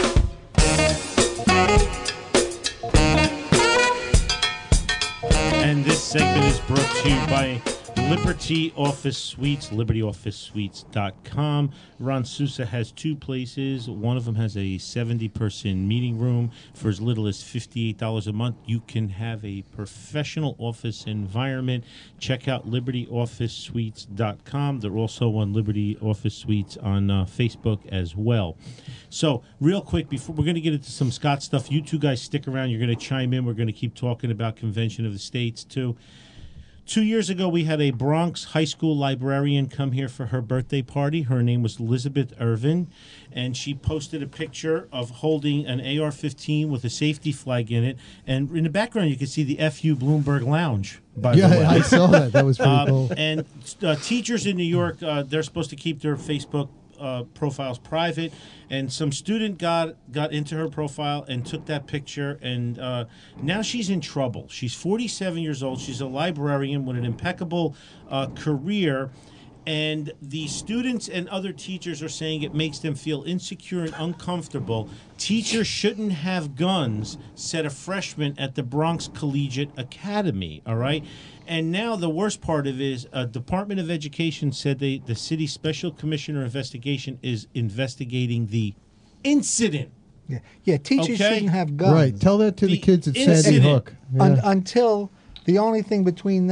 Speaker 3: And this segment is brought to you by Liberty Office Suites, liberty office suites dot com. Ron Sousa has two places. One of them has a seventy-person meeting room for as little as fifty-eight dollars a month. You can have a professional office environment. Check out liberty office suites dot com. They're also on Liberty Office Suites on uh, Facebook as well. So, real quick, before we're going to get into some Scott stuff, you two guys stick around. You're going to chime in. We're going to keep talking about Convention of the States, too. Two years ago, we had a Bronx high school librarian come here for her birthday party. Her name was Elizabeth Irvin, and she posted a picture of holding an A R fifteen with a safety flag in it. And in the background, you can see the F U Bloomberg Lounge, by
Speaker 2: Yeah,
Speaker 3: the way.
Speaker 2: I saw that. That was pretty
Speaker 3: Uh,
Speaker 2: cool.
Speaker 3: And uh, teachers in New York, uh, they're supposed to keep their Facebook uh, profiles private. And some student got got into her profile and took that picture, and uh, now she's in trouble. She's forty-seven years old. She's a librarian with an impeccable uh, career, and the students and other teachers are saying it makes them feel insecure and uncomfortable. Teachers shouldn't have guns, said a freshman at the Bronx Collegiate Academy, all right? And now the worst part of it is uh, Department of Education said they, the city special commissioner investigation is investigating the incident.
Speaker 5: Yeah, yeah. Teachers
Speaker 3: Okay.
Speaker 5: shouldn't have guns.
Speaker 2: Right. Tell that to the,
Speaker 3: The
Speaker 2: kids at Sandy
Speaker 3: incident.
Speaker 2: Hook.
Speaker 5: Un-
Speaker 2: Yeah.
Speaker 5: until the only thing between that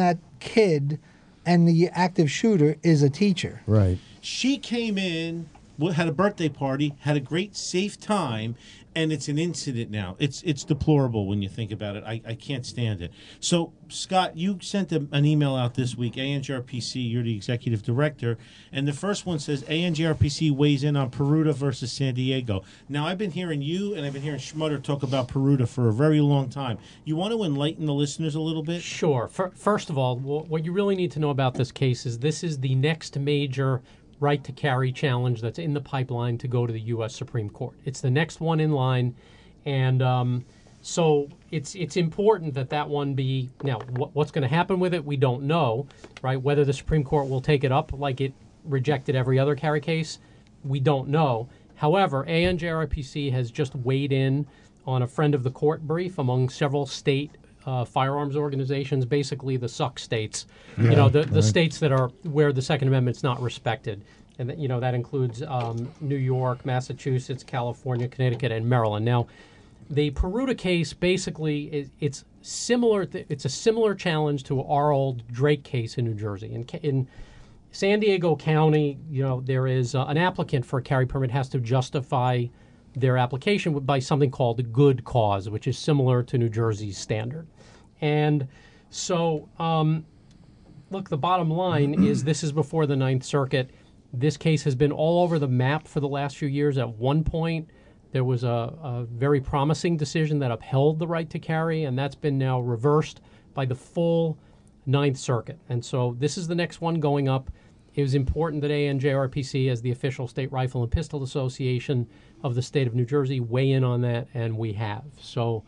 Speaker 5: kid, and the active shooter is a teacher.
Speaker 2: Right.
Speaker 3: She came in, w- had a birthday party, had a great safe time, and it's an incident now. It's it's deplorable when you think about it. I, I can't stand it. So, Scott, you sent a, an email out this week, A N J R P C, you're the executive director, and the first one says A N J R P C weighs in on Peruta versus San Diego. Now, I've been hearing you and I've been hearing Schmutter talk about Peruta for a very long time. You want to enlighten the listeners a little bit?
Speaker 4: Sure. F- first of all, wh- what you really need to know about this case is this is the next major right to carry challenge that's in the pipeline to go to the U S Supreme Court. It's the next one in line, and um, so it's it's important that that one be. Now, wh- what's going to happen with it, we don't know, right? Whether the Supreme Court will take it up like it rejected every other carry case, we don't know. However, A N J R P C has just weighed in on a friend of the court brief among several state Uh, firearms organizations, basically the suck states,
Speaker 2: Yeah,
Speaker 4: you know, the, the
Speaker 2: right.
Speaker 4: states that are where the Second Amendment's not respected. And, that, you know, that includes um, New York, Massachusetts, California, Connecticut, and Maryland. Now, the Peruta case basically, is, it's similar, th- it's a similar challenge to our old Drake case in New Jersey. In, ca- in San Diego County, you know, there is uh, an applicant for a carry permit has to justify their application by something called a good cause, which is similar to New Jersey's standard. And so, um, look, the bottom line is this is before the Ninth Circuit. This case has been all over the map for the last few years. At one point, there was a, a very promising decision that upheld the right to carry, and that's been now reversed by the full Ninth Circuit. And so this is the next one going up. It was important that A N J R P C, as the official state rifle and pistol association of the state of New Jersey, weigh in on that, and we have. So,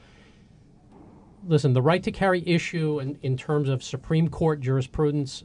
Speaker 4: listen, the right to carry issue in, in terms of Supreme Court jurisprudence,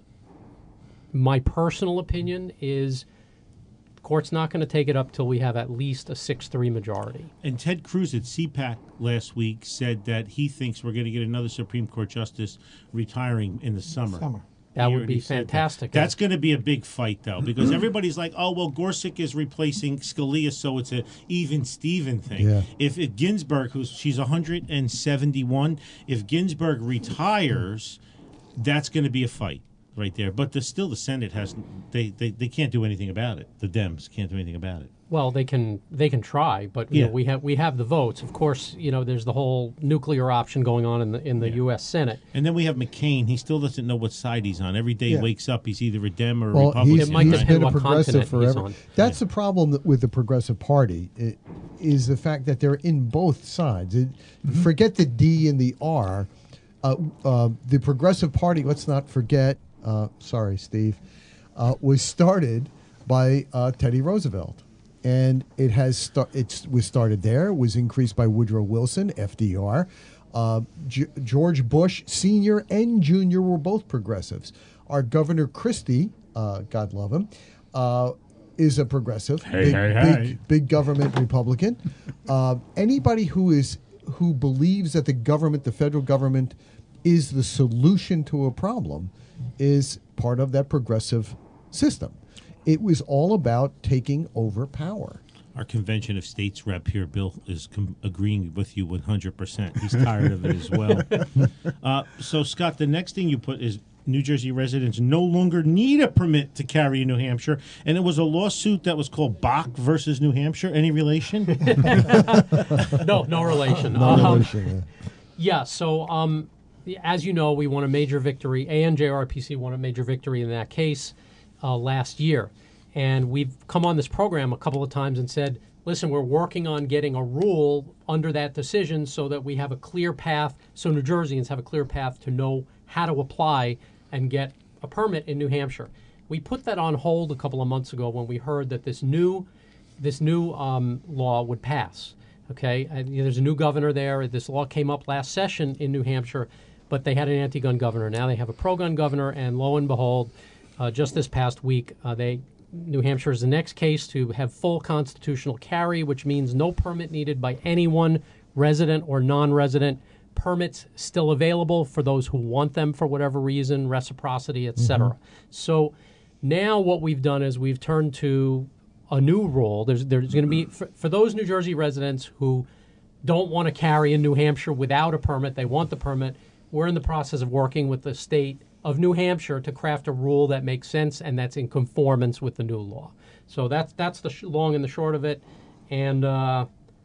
Speaker 4: my personal opinion is the court's not going to take it up till we have at least a six three majority.
Speaker 3: And Ted Cruz at C PAC last week said that he thinks we're going to get another Supreme Court justice retiring in the summer.
Speaker 5: Summer.
Speaker 4: That
Speaker 3: He
Speaker 4: would
Speaker 3: already
Speaker 4: be
Speaker 3: said that.
Speaker 4: fantastic.
Speaker 3: That's going to be a big fight, though, because everybody's like, oh, well, Gorsuch is replacing Scalia, so it's a even-Steven thing.
Speaker 2: Yeah.
Speaker 3: If, if Ginsburg, who's she's one hundred seventy-one, if Ginsburg retires, that's going to be a fight right there. But the, still the Senate has they, they, they can't do anything about it. The Dems can't do anything about it.
Speaker 4: Well, they can they can try, but you
Speaker 3: Yeah.
Speaker 4: know, we have we have the votes. Of course, you know, there's the whole nuclear option going on in the in the U S Senate.
Speaker 3: And then we have McCain. He still doesn't know what side he's on. Every day
Speaker 2: Yeah.
Speaker 3: he wakes up, he's either a Dem or a
Speaker 2: Well,
Speaker 3: Republican.
Speaker 2: he's,
Speaker 4: It might
Speaker 2: he's
Speaker 4: depend
Speaker 2: been a
Speaker 4: what
Speaker 2: progressive
Speaker 4: continent he's
Speaker 2: forever.
Speaker 4: on.
Speaker 2: That's the problem that- with the Progressive Party, i- is the fact that they're in both sides. It, Forget the D and the R. Uh, uh, the Progressive Party, let's not forget, uh, sorry, Steve, uh, was started by uh, Teddy Roosevelt. And it has sta- it was started there. It was increased by Woodrow Wilson, F D R. Uh, G- George Bush Senior and Junior were both progressives. Our Governor Christie, uh, God love him, uh, is a progressive.
Speaker 3: Hey,
Speaker 2: big,
Speaker 3: hey, hey.
Speaker 2: big, big government Republican. Uh, anybody who is who believes that the government, the federal government, is the solution to a problem, is part of that progressive system. It was all about taking over power.
Speaker 3: Our convention of states rep here, Bill, is com- agreeing with you one hundred percent. He's tired of it as well. Uh, so, Scott, the next thing you put is New Jersey residents no longer need a permit to carry in New Hampshire. And it was a lawsuit that was called Bach versus New Hampshire. Any relation?
Speaker 4: No, no relation.
Speaker 2: No
Speaker 4: Um,
Speaker 2: relation,
Speaker 4: Yeah, so um, as you know, we won a major victory. A N J R P C won a major victory in that case uh, last year. And we've come on this program a couple of times and said, listen, we're working on getting a rule under that decision so that we have a clear path, so New Jerseyans have a clear path to know how to apply and get a permit in New Hampshire. We put that on hold a couple of months ago when we heard that this new this new um, law would pass. Okay, and, you know, there's a new governor there. This law came up last session in New Hampshire, but they had an anti-gun governor. Now they have a pro-gun governor, and lo and behold, uh, just this past week, uh, they New Hampshire is the next case to have full constitutional carry, which means no permit needed by anyone, resident or non-resident. Permits still available for those who want them for whatever reason, reciprocity, et cetera. Mm-hmm. So now what we've done is we've turned to a new rule. There's there's going to be, for, for those New Jersey residents who don't want to carry in New Hampshire without a permit, they want the permit, we're in the process of working with the state of New Hampshire to craft a rule that makes sense and that's in conformance with the new law. So that's that's the sh- long and the short of it. And uh,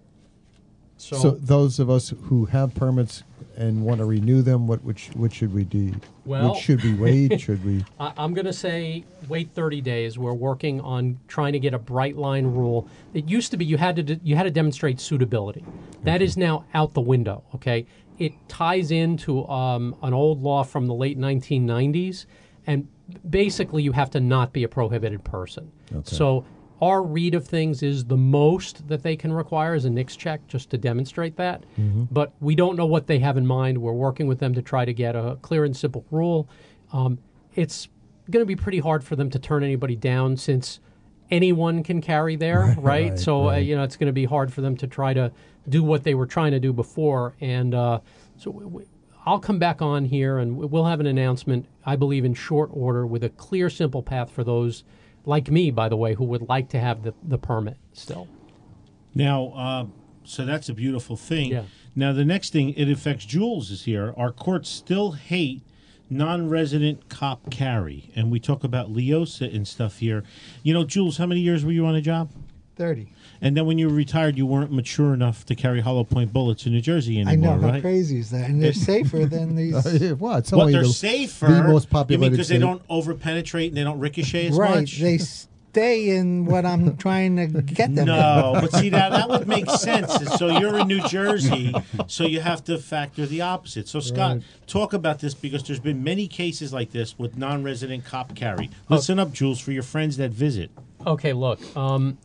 Speaker 4: so,
Speaker 2: So those of us who have permits and want to renew them, what which what should we do?
Speaker 4: Well,
Speaker 2: Which should we wait? Should we?
Speaker 4: I- I'm going to say wait thirty days. We're working on trying to get a bright line rule. It used to be you had to de- you had to demonstrate suitability. That is now out the window. Okay, it ties into um, an old law from the late nineteen nineties, and basically you have to not be a prohibited person.
Speaker 2: Okay.
Speaker 4: So our read of things is the most that they can require is a NICS check just to demonstrate that.
Speaker 2: Mhm.
Speaker 4: But we don't know what they have in mind. We're working with them to try to get a clear and simple rule. Um, it's going to be pretty hard for them to turn anybody down since anyone can carry there, right?
Speaker 2: Right, right,
Speaker 4: so, Uh,
Speaker 2: right.
Speaker 4: you know, it's going to be hard for them to try to do what they were trying to do before. And uh, so w- w- I'll come back on here and we'll have an announcement, I believe, in short order with a clear, simple path for those like me, by the way, who would like to have the, the permit still.
Speaker 3: Now, uh, so that's a beautiful thing.
Speaker 4: Yeah.
Speaker 3: Now, the next thing, it affects Jules is here. Our courts still hate non-resident cop carry. And we talk about Leosa and stuff here. You know, Jules, how many years were you on a job?
Speaker 5: thirty.
Speaker 3: And then when you were retired, you weren't mature enough to carry hollow point bullets in New Jersey
Speaker 5: I
Speaker 3: anymore,
Speaker 5: know, how
Speaker 3: right?
Speaker 5: crazy is that? And they're safer than these.
Speaker 2: Well, it's
Speaker 3: What,
Speaker 2: only
Speaker 3: they're
Speaker 2: the,
Speaker 3: safer?
Speaker 2: the most
Speaker 3: You mean
Speaker 2: populated
Speaker 3: because they
Speaker 2: state.
Speaker 3: don't over-penetrate and they don't ricochet as
Speaker 5: Right.
Speaker 3: much?
Speaker 5: They stay in what I'm trying to get them
Speaker 3: No,
Speaker 5: in.
Speaker 3: but see, that, that would make sense. So you're in New Jersey, so you have to factor the opposite. So, Scott,
Speaker 4: Right.
Speaker 3: talk about this because there's been many cases like this with non-resident cop carry. Listen up, Jules, for your friends that visit.
Speaker 4: Okay, look, um,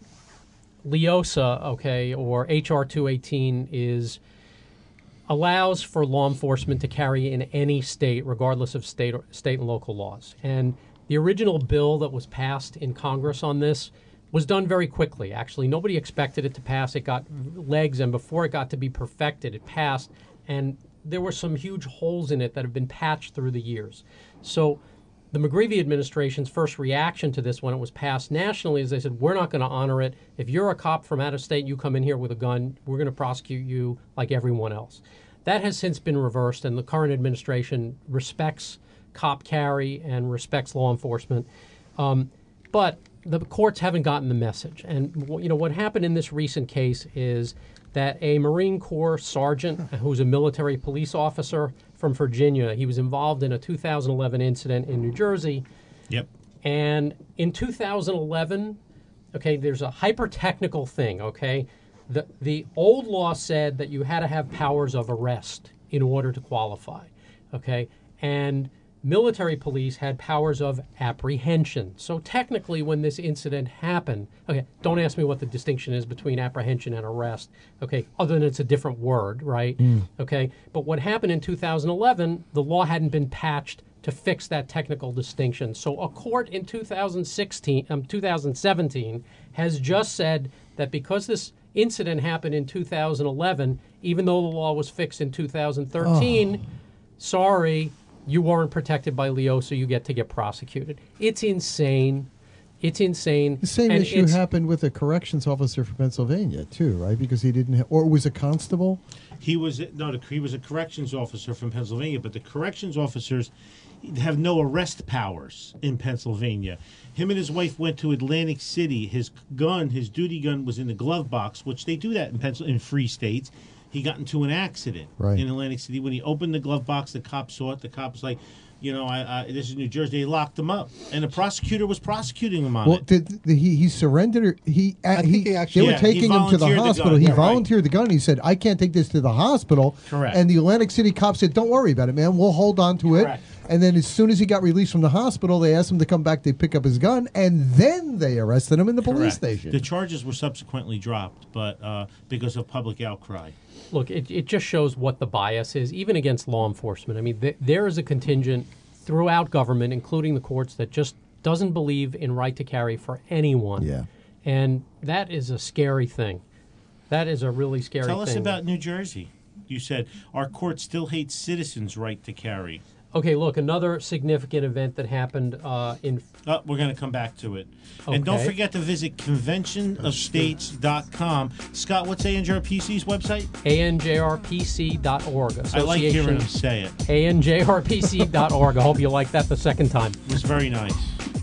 Speaker 4: Leosa, okay, or H R two eighteen is allows for law enforcement to carry in any state, regardless of state or, state and local laws. And the original bill that was passed in Congress on this was done very quickly. Actually, nobody expected it to pass. It got legs, and before it got to be perfected, it passed. And there were some huge holes in it that have been patched through the years. So the McGreevey administration's first reaction to this when it was passed nationally is they said, we're not going to honor it. If you're a cop from out of state, you come in here with a gun, we're going to prosecute you like everyone else. That has since been reversed, and the current administration respects cop carry and respects law enforcement. Um, but the courts haven't gotten the message. And you know what happened in this recent case is that a Marine Corps sergeant who's a military police officer from Virginia, he was involved in a two thousand eleven incident in New Jersey.
Speaker 3: Yep.
Speaker 4: And in two thousand eleven, okay, there's a hyper-technical thing, okay? The, the old law said that you had to have powers of arrest in order to qualify, okay? And military police had powers of apprehension. So technically, when this incident happened, okay, don't ask me what the distinction is between apprehension and arrest, okay, other than it's a different word, right?
Speaker 2: Mm.
Speaker 4: Okay, but what happened in two thousand eleven, the law hadn't been patched to fix that technical distinction. So a court in two thousand sixteen, um, two thousand seventeen has just said that because this incident happened in two thousand eleven, even though the law was fixed in two thousand thirteen,
Speaker 2: Oh.
Speaker 4: sorry, you weren't protected by Leo, so you get to get prosecuted. It's insane. It's insane.
Speaker 2: The same
Speaker 4: And
Speaker 2: issue
Speaker 4: it's-
Speaker 2: happened with a corrections officer from Pennsylvania too, right? Because he didn't, have, or it was a constable.
Speaker 3: He was no, the, he was a corrections officer from Pennsylvania, but the corrections officers have no arrest powers in Pennsylvania. Him and his wife went to Atlantic City. His gun, his duty gun, was in the glove box, which they do that in Pencil in free states. He got into an accident
Speaker 2: Right.
Speaker 3: in Atlantic City. When he opened the glove box, the cop saw it. The cop's like, you know, I, I, this is New Jersey. They locked him up, and the prosecutor was prosecuting him on
Speaker 2: Well,
Speaker 3: it.
Speaker 2: did, did he he surrendered? Or he, uh,
Speaker 5: I
Speaker 2: he,
Speaker 5: think he actually-
Speaker 2: they were
Speaker 3: Yeah, he
Speaker 2: taking him to the
Speaker 3: volunteered the
Speaker 2: hospital.
Speaker 3: gun,
Speaker 2: he
Speaker 3: yeah, right.
Speaker 2: volunteered the gun. He said, "I can't take this to the hospital."
Speaker 3: Correct.
Speaker 2: And the Atlantic City cop said, "Don't worry about it, man. We'll hold on to it."
Speaker 3: Correct.
Speaker 2: And then as soon as he got released from the hospital, they asked him to come back. They pick up his gun, and then they arrested him in the police
Speaker 3: Correct.
Speaker 2: station.
Speaker 3: The charges were subsequently dropped, but uh, because of public outcry.
Speaker 4: Look, it, it just shows what the bias is, even against law enforcement. I mean, th- there is a contingent throughout government, including the courts, that just doesn't believe in right to carry for anyone.
Speaker 2: Yeah.
Speaker 4: And that is a scary thing. That is a really scary
Speaker 3: Tell
Speaker 4: thing.
Speaker 3: us about New Jersey. You said our court still hates citizens' right to carry.
Speaker 4: Okay, look, another significant event that happened uh, in...
Speaker 3: Oh, we're going to come back to it. And don't
Speaker 4: Okay.
Speaker 3: forget to visit convention of states dot com. Scott, what's A N J R P C's website?
Speaker 4: A N J R P C dot org.
Speaker 3: I like hearing him say it.
Speaker 4: A N J R P C dot org. I hope you like that the second time.
Speaker 3: It was very nice.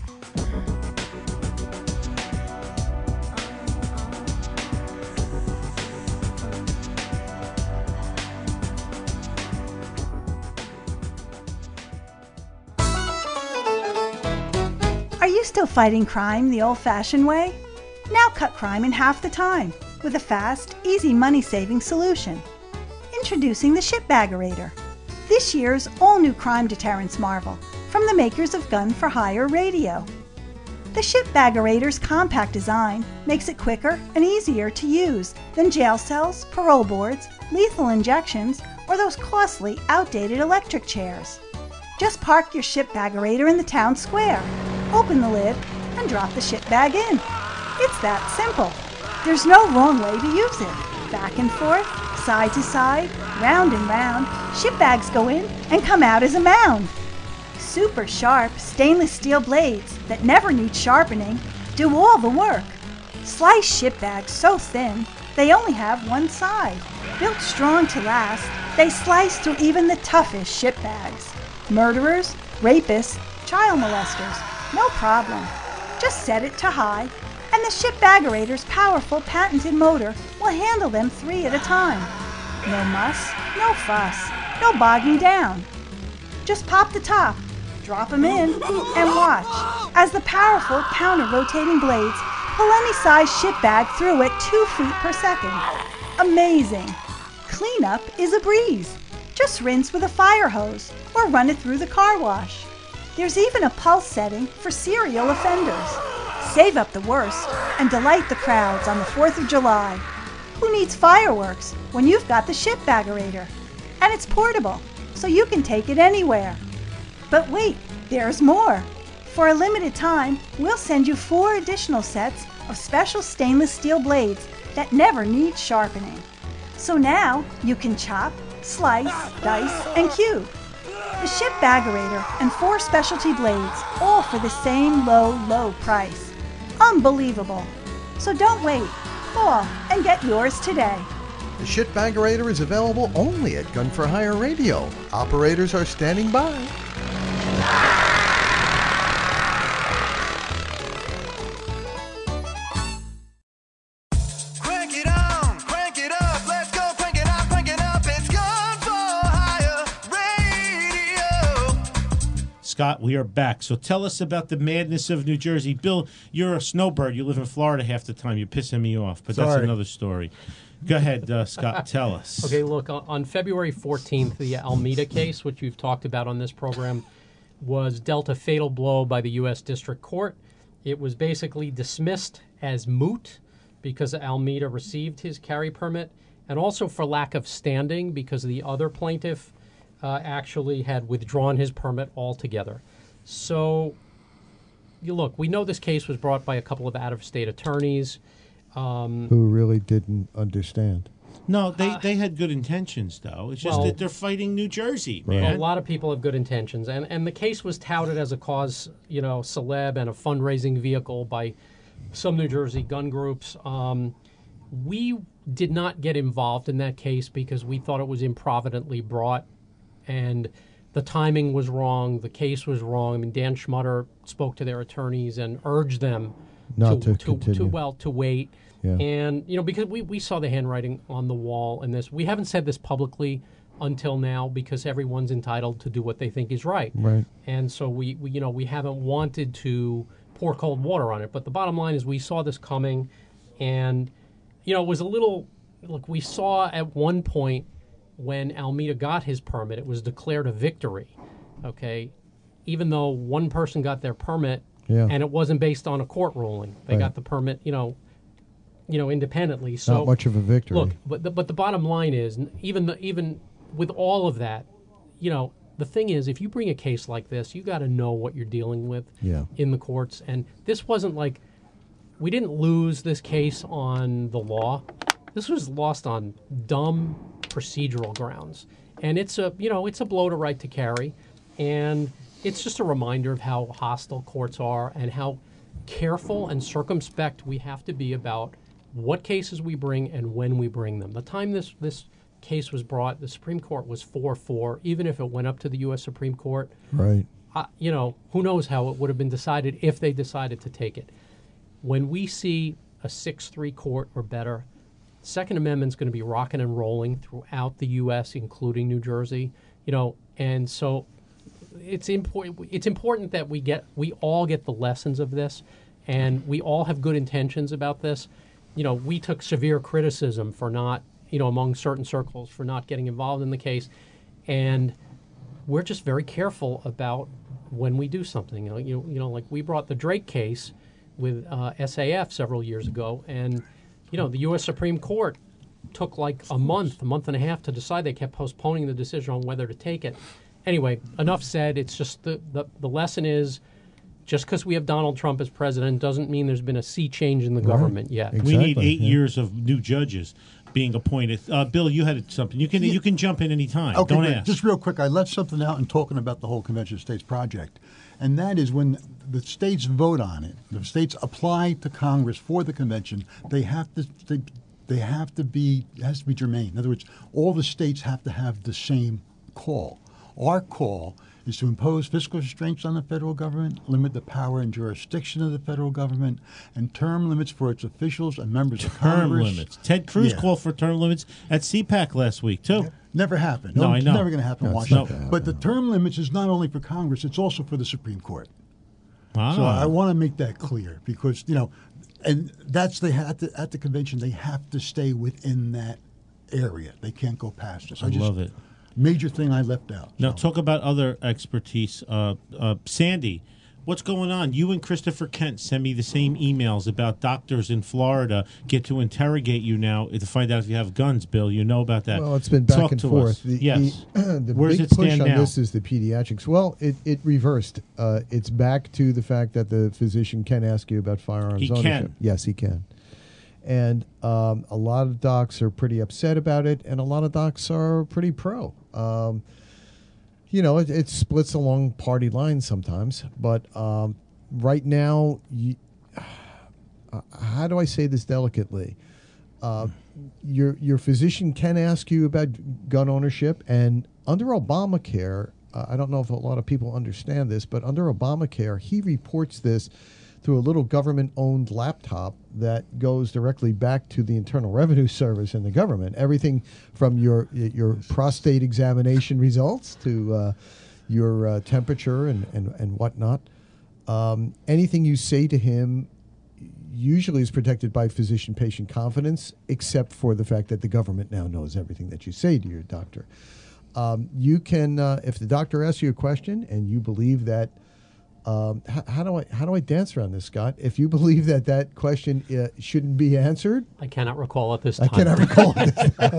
Speaker 1: Are you still fighting crime the old-fashioned way? Now cut crime in half the time with a fast, easy money-saving solution. Introducing the Shipbaggerator, this year's all-new crime deterrence marvel from the makers of Gun for Hire Radio. The Shipbaggerator's compact design makes it quicker and easier to use than jail cells, parole boards, lethal injections, or those costly, outdated electric chairs. Just park your Shipbaggerator in the town square, open the lid, and drop the ship bag in. It's that simple. There's no wrong way to use it. Back and forth, side to side, round and round, ship bags go in and come out as a mound. Super sharp stainless steel blades that never need sharpening do all the work. Slice ship bags so thin they only have one side. Built strong to last, they slice through even the toughest ship bags. Murderers, rapists, child molesters, no problem. Just set it to high, and the Shipbaggerator's powerful patented motor will handle them three at a time. No muss, no fuss, no bogging down. Just pop the top, drop them in, and watch as the powerful counter-rotating blades pull any size ship bag through at two feet per second. Amazing! Cleanup is a breeze. Just rinse with a fire hose or run it through the car wash. There's even a pulse setting for serial offenders. Save up the worst and delight the crowds on the fourth of July. Who needs fireworks when you've got the Shipbaggerator? And it's portable, so you can take it anywhere. But wait, there's more. For a limited time, we'll send you four additional sets of special stainless steel blades that never need sharpening. So now you can chop, slice, dice, and cube. The Shipbaggerator and four specialty blades, all for the same low, low price. Unbelievable. So don't wait. Call and get yours today.
Speaker 13: The Shipbaggerator is available only at Gun for Hire Radio. Operators are standing by.
Speaker 12: Crank it on, crank it up, let's go, crank it up, crank it up, it's Gun for Hire Radio.
Speaker 3: Scott, we are back. So tell us about the madness of New Jersey. Bill, you're a snowbird. You live in Florida half the time. You're pissing me off, but that's
Speaker 4: Sorry.
Speaker 3: another story. Go ahead, uh, Scott, tell us.
Speaker 4: Okay, look, on- on February fourteenth, the Almeida case, which we've talked about on this program, was dealt a fatal blow by the U S District Court. It was basically dismissed as moot because Almeida received his carry permit, and also for lack of standing because the other plaintiff uh, actually had withdrawn his permit altogether. So, you look, we know this case was brought by a couple of out-of-state attorneys. Um,
Speaker 2: Who really didn't understand.
Speaker 3: No, they, they had good intentions, though. It's just
Speaker 4: well-
Speaker 3: that they're fighting New Jersey,
Speaker 2: Right.
Speaker 3: man.
Speaker 4: A lot of people have good intentions, and, and the case was touted as a cause, you know, celeb and a fundraising vehicle by some New Jersey gun groups. Um, we did not get involved in that case because we thought it was improvidently brought, and the timing was wrong, the case was wrong. I mean, Dan Schmutter spoke to their attorneys and urged them
Speaker 2: Not to
Speaker 4: to, to,
Speaker 2: continue.
Speaker 4: well, to wait.
Speaker 2: Yeah.
Speaker 4: And, you know, because we, we saw the handwriting on the wall in this. We haven't said this publicly until now because everyone's entitled to do what they think is right.
Speaker 2: Right.
Speaker 4: And so we, we, you know, we haven't wanted to pour cold water on it. But the bottom line is we saw this coming, and, you know, it was a little, look, we saw at one point when Almeida got his permit, it was declared a victory, okay? Even though one person got their permit,
Speaker 2: Yeah.
Speaker 4: and it wasn't based on a court ruling. They
Speaker 2: Right.
Speaker 4: got the permit, you know, you know, independently. So
Speaker 2: Not much of a victory.
Speaker 4: Look, but the, but the bottom line is, n- even the, even with all of that, you know, the thing is, if you bring a case like this, you got to know what you're dealing with
Speaker 2: Yeah.
Speaker 4: in the courts. And this wasn't like we didn't lose this case on the law. This was lost on dumb procedural grounds. And it's a, you know, it's a blow to right to carry. And it's just a reminder of how hostile courts are and how careful and circumspect we have to be about what cases we bring and when we bring them. The time this this case was brought, the Supreme Court was four four. Even if it went up to the U S Supreme Court,
Speaker 2: Right.
Speaker 4: uh, you know, who knows how it would have been decided if they decided to take it. When we see a six three court or better, Second Amendment's going to be rocking and rolling throughout the U S, including New Jersey. You know, and so it's important. It's important that we get we all get the lessons of this, and we all have good intentions about this. You know, we took severe criticism for not, you know, among certain circles for not getting involved in the case, and we're just very careful about when we do something. You know, you, you know, like we brought the Drake case with uh, S A F several years ago, and you know, the U S Supreme Court took like a month, a month and a half to decide. They kept postponing the decision on whether to take it. Anyway, enough said. It's just the, the, the lesson is just because we have Donald Trump as president doesn't mean there's been a sea change in the
Speaker 2: Right.
Speaker 4: government yet.
Speaker 2: Exactly.
Speaker 3: We need eight
Speaker 2: yeah.
Speaker 3: years of new judges being appointed. Uh, Bill, you had something. You can you can jump in any time.
Speaker 9: Okay,
Speaker 3: Don't
Speaker 9: great.
Speaker 3: ask.
Speaker 9: Just real quick, I left something out in talking about the whole Convention of States project, and that is when the states vote on it, the states apply to Congress for the convention, they have to they, they have to be it has to be germane. In other words, all the states have to have the same call. Our call is to impose fiscal restraints on the federal government, limit the power and jurisdiction of the federal government, and term limits for its officials and members of
Speaker 3: Term
Speaker 9: Congress.
Speaker 3: limits. Ted Cruz
Speaker 9: Yeah.
Speaker 3: called for term limits at C PAC last week, too.
Speaker 9: Never happened.
Speaker 3: No, I
Speaker 9: it's
Speaker 3: know.
Speaker 9: never going to happen in
Speaker 3: No, it's
Speaker 9: Washington.
Speaker 3: not gonna
Speaker 9: But the term limits is not only for Congress; it's also for the Supreme Court.
Speaker 3: Ah.
Speaker 9: So I want to make that clear because you know, and that's they at the at the convention they have to stay within that area. They can't go past it. So
Speaker 3: I
Speaker 9: just,
Speaker 3: love it.
Speaker 9: Major thing I left out.
Speaker 3: Now, talk about other expertise. Uh, uh, Sandy, what's going on? You and Christopher Kent send me the same emails about doctors in Florida get to interrogate you now to find out if you have guns, Bill. You know about that.
Speaker 2: Well, it's been back
Speaker 3: Talk
Speaker 2: and
Speaker 3: to
Speaker 2: forth.
Speaker 3: us.
Speaker 2: The,
Speaker 3: yes.
Speaker 2: The, the
Speaker 3: Where does
Speaker 2: big
Speaker 3: it
Speaker 2: push
Speaker 3: stand
Speaker 2: on
Speaker 3: now?
Speaker 2: this is the pediatrics. Well, it, it reversed. Uh, it's back to the fact that the physician can ask you about firearms
Speaker 3: He
Speaker 2: ownership.
Speaker 3: can.
Speaker 2: Yes, he can. And um, a lot of docs are pretty upset about it, and a lot of docs are pretty pro. Um, you know, it, it splits along party lines sometimes, but um, right now, you, uh, how do I say this delicately? Uh, your your physician can ask you about gun ownership, and under Obamacare, uh, I don't know if a lot of people understand this, but under Obamacare, he reports this through a little government-owned laptop that goes directly back to the Internal Revenue Service and the government. Everything from your your prostate examination results to uh, your uh, temperature and, and, and whatnot. Um, anything you say to him usually is protected by physician-patient confidence, except for the fact that the government now knows everything that you say to your doctor. Um, you can, uh, if the doctor asks you a question and you believe that, um, h- how do I how do I dance around this, Scott? If you believe that that question uh, shouldn't be answered,
Speaker 4: I cannot recall at this
Speaker 2: I
Speaker 4: time.
Speaker 2: cannot recall it.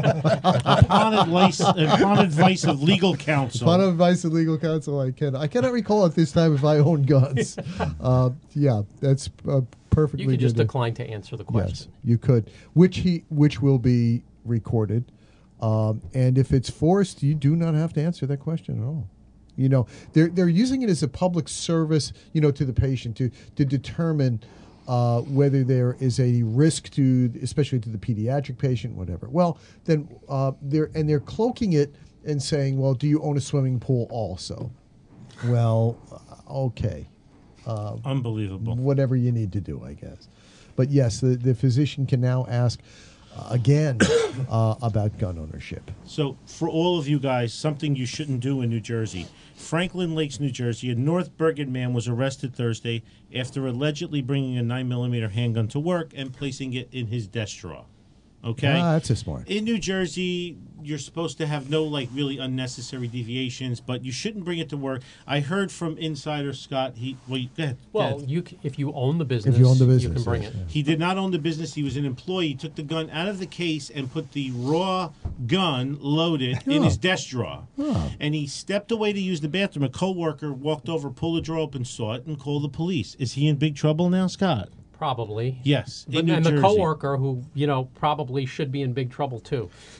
Speaker 3: upon, advice, upon advice of legal counsel.
Speaker 2: Upon advice of legal counsel, I can I cannot recall at this time if I own guns. uh, yeah, that's uh, perfectly.
Speaker 4: You could just
Speaker 2: good.
Speaker 4: decline to answer the question.
Speaker 2: Yes, you could, which he which will be recorded, um, and if it's forced, you do not have to answer that question at all. You know, they're they're using it as a public service, you know, to the patient to to determine uh, whether there is a risk to, especially to the pediatric patient, whatever. Well, then uh, they're and they're cloaking it and saying, well, do you own a swimming pool also? Well, uh, okay. Uh,
Speaker 3: Unbelievable.
Speaker 2: Whatever you need to do, I guess. But yes, the, the physician can now ask uh, again uh, about gun ownership.
Speaker 3: So, for all of you guys, something you shouldn't do in New Jersey. Franklin Lakes, New Jersey, a North Bergen man was arrested Thursday after allegedly bringing a nine millimeter handgun to work and placing it in his desk drawer. Okay?
Speaker 2: Ah, that's a smart.
Speaker 3: In New Jersey, you're supposed to have no, like, really unnecessary deviations, but you shouldn't bring it to work. I heard from Insider Scott, he, well, you, go ahead. go
Speaker 4: Well,
Speaker 3: ahead.
Speaker 4: you c- if you own the business,
Speaker 2: you own the
Speaker 4: you
Speaker 2: business,
Speaker 4: can bring
Speaker 2: yes,
Speaker 4: it.
Speaker 2: yeah.
Speaker 3: He did not own the business. He was an employee. He took the gun out of the case and put the raw gun loaded in
Speaker 2: Oh.
Speaker 3: his desk drawer.
Speaker 2: Oh.
Speaker 3: And he stepped away to use the bathroom. A coworker walked over, pulled the drawer open, saw it, and called the police. Is he in big trouble now, Scott?
Speaker 4: Probably.
Speaker 3: Yes.
Speaker 4: But,
Speaker 3: in New
Speaker 4: and
Speaker 3: Jersey.
Speaker 4: the coworker who, you know, probably should be in big trouble too.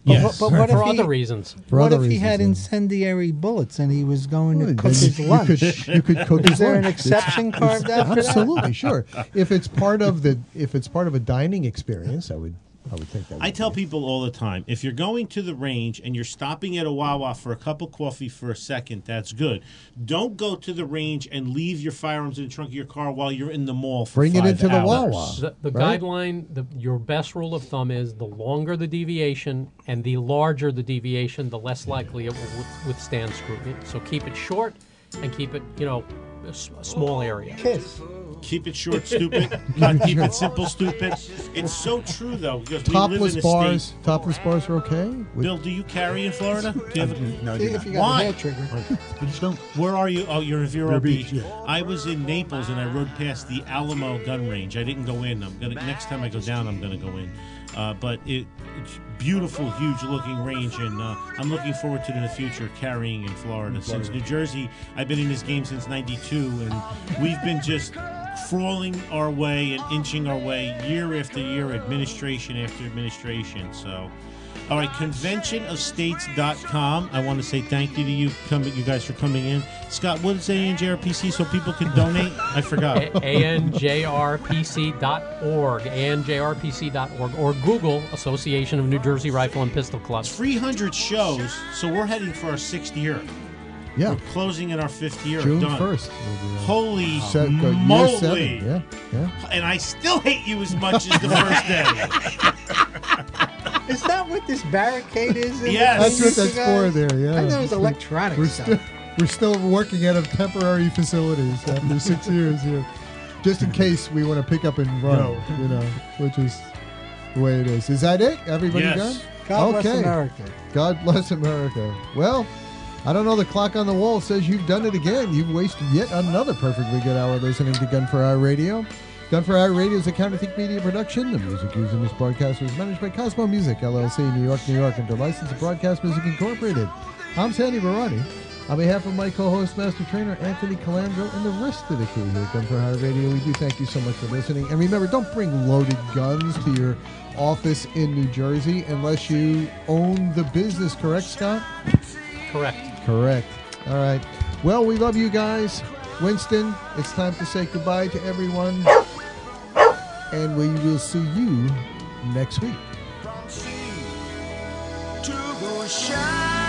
Speaker 3: Yes.
Speaker 5: But, but what
Speaker 4: For
Speaker 5: if he,
Speaker 4: other reasons.
Speaker 2: For
Speaker 5: what
Speaker 2: other
Speaker 5: if he had
Speaker 2: reasons,
Speaker 5: incendiary bullets and he was going
Speaker 2: Well,
Speaker 5: to cook
Speaker 2: then
Speaker 5: his
Speaker 2: you,
Speaker 5: lunch?
Speaker 2: You could, you could cook
Speaker 5: Is
Speaker 2: his
Speaker 5: there an
Speaker 2: lunch.
Speaker 5: exception
Speaker 2: It's-
Speaker 5: carved out for that?
Speaker 2: Absolutely, sure. If it's part of the if it's part of a dining experience, I would I would think that. Would
Speaker 3: I tell
Speaker 2: be.
Speaker 3: people all the time, if you're going to the range and you're stopping at a Wawa for a cup of coffee for a second, that's good. Don't go to the range and leave your firearms in the trunk of your car while you're in the mall for
Speaker 2: Bring it
Speaker 3: five
Speaker 2: into the
Speaker 3: hours.
Speaker 2: Wawa.
Speaker 4: The, the
Speaker 2: Right?
Speaker 4: guideline, the, your best rule of thumb is the longer the deviation and the larger the deviation, the less likely it will with- withstand scrutiny. So keep it short and keep it, you know, a, s- a small area.
Speaker 5: Kiss.
Speaker 3: Keep it short, stupid. Not keep it simple, stupid. It's so true, though, because we live
Speaker 2: Topless
Speaker 3: in a
Speaker 2: bars.
Speaker 3: state.
Speaker 2: Topless bars are okay. With-
Speaker 3: Bill, do you carry in Florida? Do you have a,
Speaker 9: No, I
Speaker 5: See
Speaker 9: do
Speaker 5: if you
Speaker 9: not.
Speaker 5: got
Speaker 3: Why?
Speaker 5: a hair trigger.
Speaker 9: I just don't.
Speaker 3: Where are you? Oh, you're in Vero,
Speaker 9: Vero
Speaker 3: Beach.
Speaker 9: Beach, yeah.
Speaker 3: I was in Naples and I rode past the Alamo gun range. I didn't go in. I'm gonna next time I go down. I'm gonna go in. Uh, but it, it's beautiful, huge looking range, and uh, I'm looking forward to it in the future carrying in Florida. Since New Jersey, I've been in this game since ninety-two, and we've been just crawling our way and inching our way year after year, administration after administration. So. All right, convention of states dot com. I want to say thank you to you, come, you guys, for coming in. Scott, what is A N J R P C so people can donate? I forgot.
Speaker 4: A N J R P C dot org, A N J R P C dot org, or Google Association of New Jersey Rifle and Pistol Clubs.
Speaker 3: three hundred shows, so we're heading for our sixth year.
Speaker 2: Yeah.
Speaker 3: We're closing in our fifth year.
Speaker 2: June
Speaker 3: Done.
Speaker 2: first.
Speaker 3: Holy
Speaker 2: Se- go- year
Speaker 3: moly.
Speaker 2: seven. Yeah, yeah.
Speaker 3: And I still hate you as much as the first day.
Speaker 5: Is that what this barricade is? in
Speaker 3: Yes.
Speaker 2: That's
Speaker 5: between
Speaker 2: what
Speaker 5: you
Speaker 2: that's
Speaker 5: guys?
Speaker 2: for there, yeah.
Speaker 5: I know it's electronic
Speaker 2: We're
Speaker 5: stuff.
Speaker 2: still, we're still working out of temporary facilities after six years here. Just in case we want to pick up and run,
Speaker 9: No.
Speaker 2: you know, which is the way it is. Is that it? Everybody
Speaker 3: Yes.
Speaker 2: done?
Speaker 5: God bless
Speaker 2: Okay.
Speaker 5: America.
Speaker 2: God bless America. Well, I don't know. The clock on the wall says you've done it again. You've wasted yet another perfectly good hour listening to Gun for Hire Radio. Gun for Hire Radio is a Counterthink Media production. The music used in this broadcast was managed by Cosmo Music, L L C, New York, New York, under license of Broadcast Music Incorporated. I'm Sandy Barati. On behalf of my co-host, Master Trainer Anthony Calandro, and the rest of the crew here at Gun for Hire Radio, we do thank you so much for listening. And remember, don't bring loaded guns to your office in New Jersey unless you own the business, correct, Scott?
Speaker 4: Correct.
Speaker 2: Correct. All right. Well, we love you guys. Winston, it's time to say goodbye to everyone. And we will see you next week.
Speaker 12: To go shine.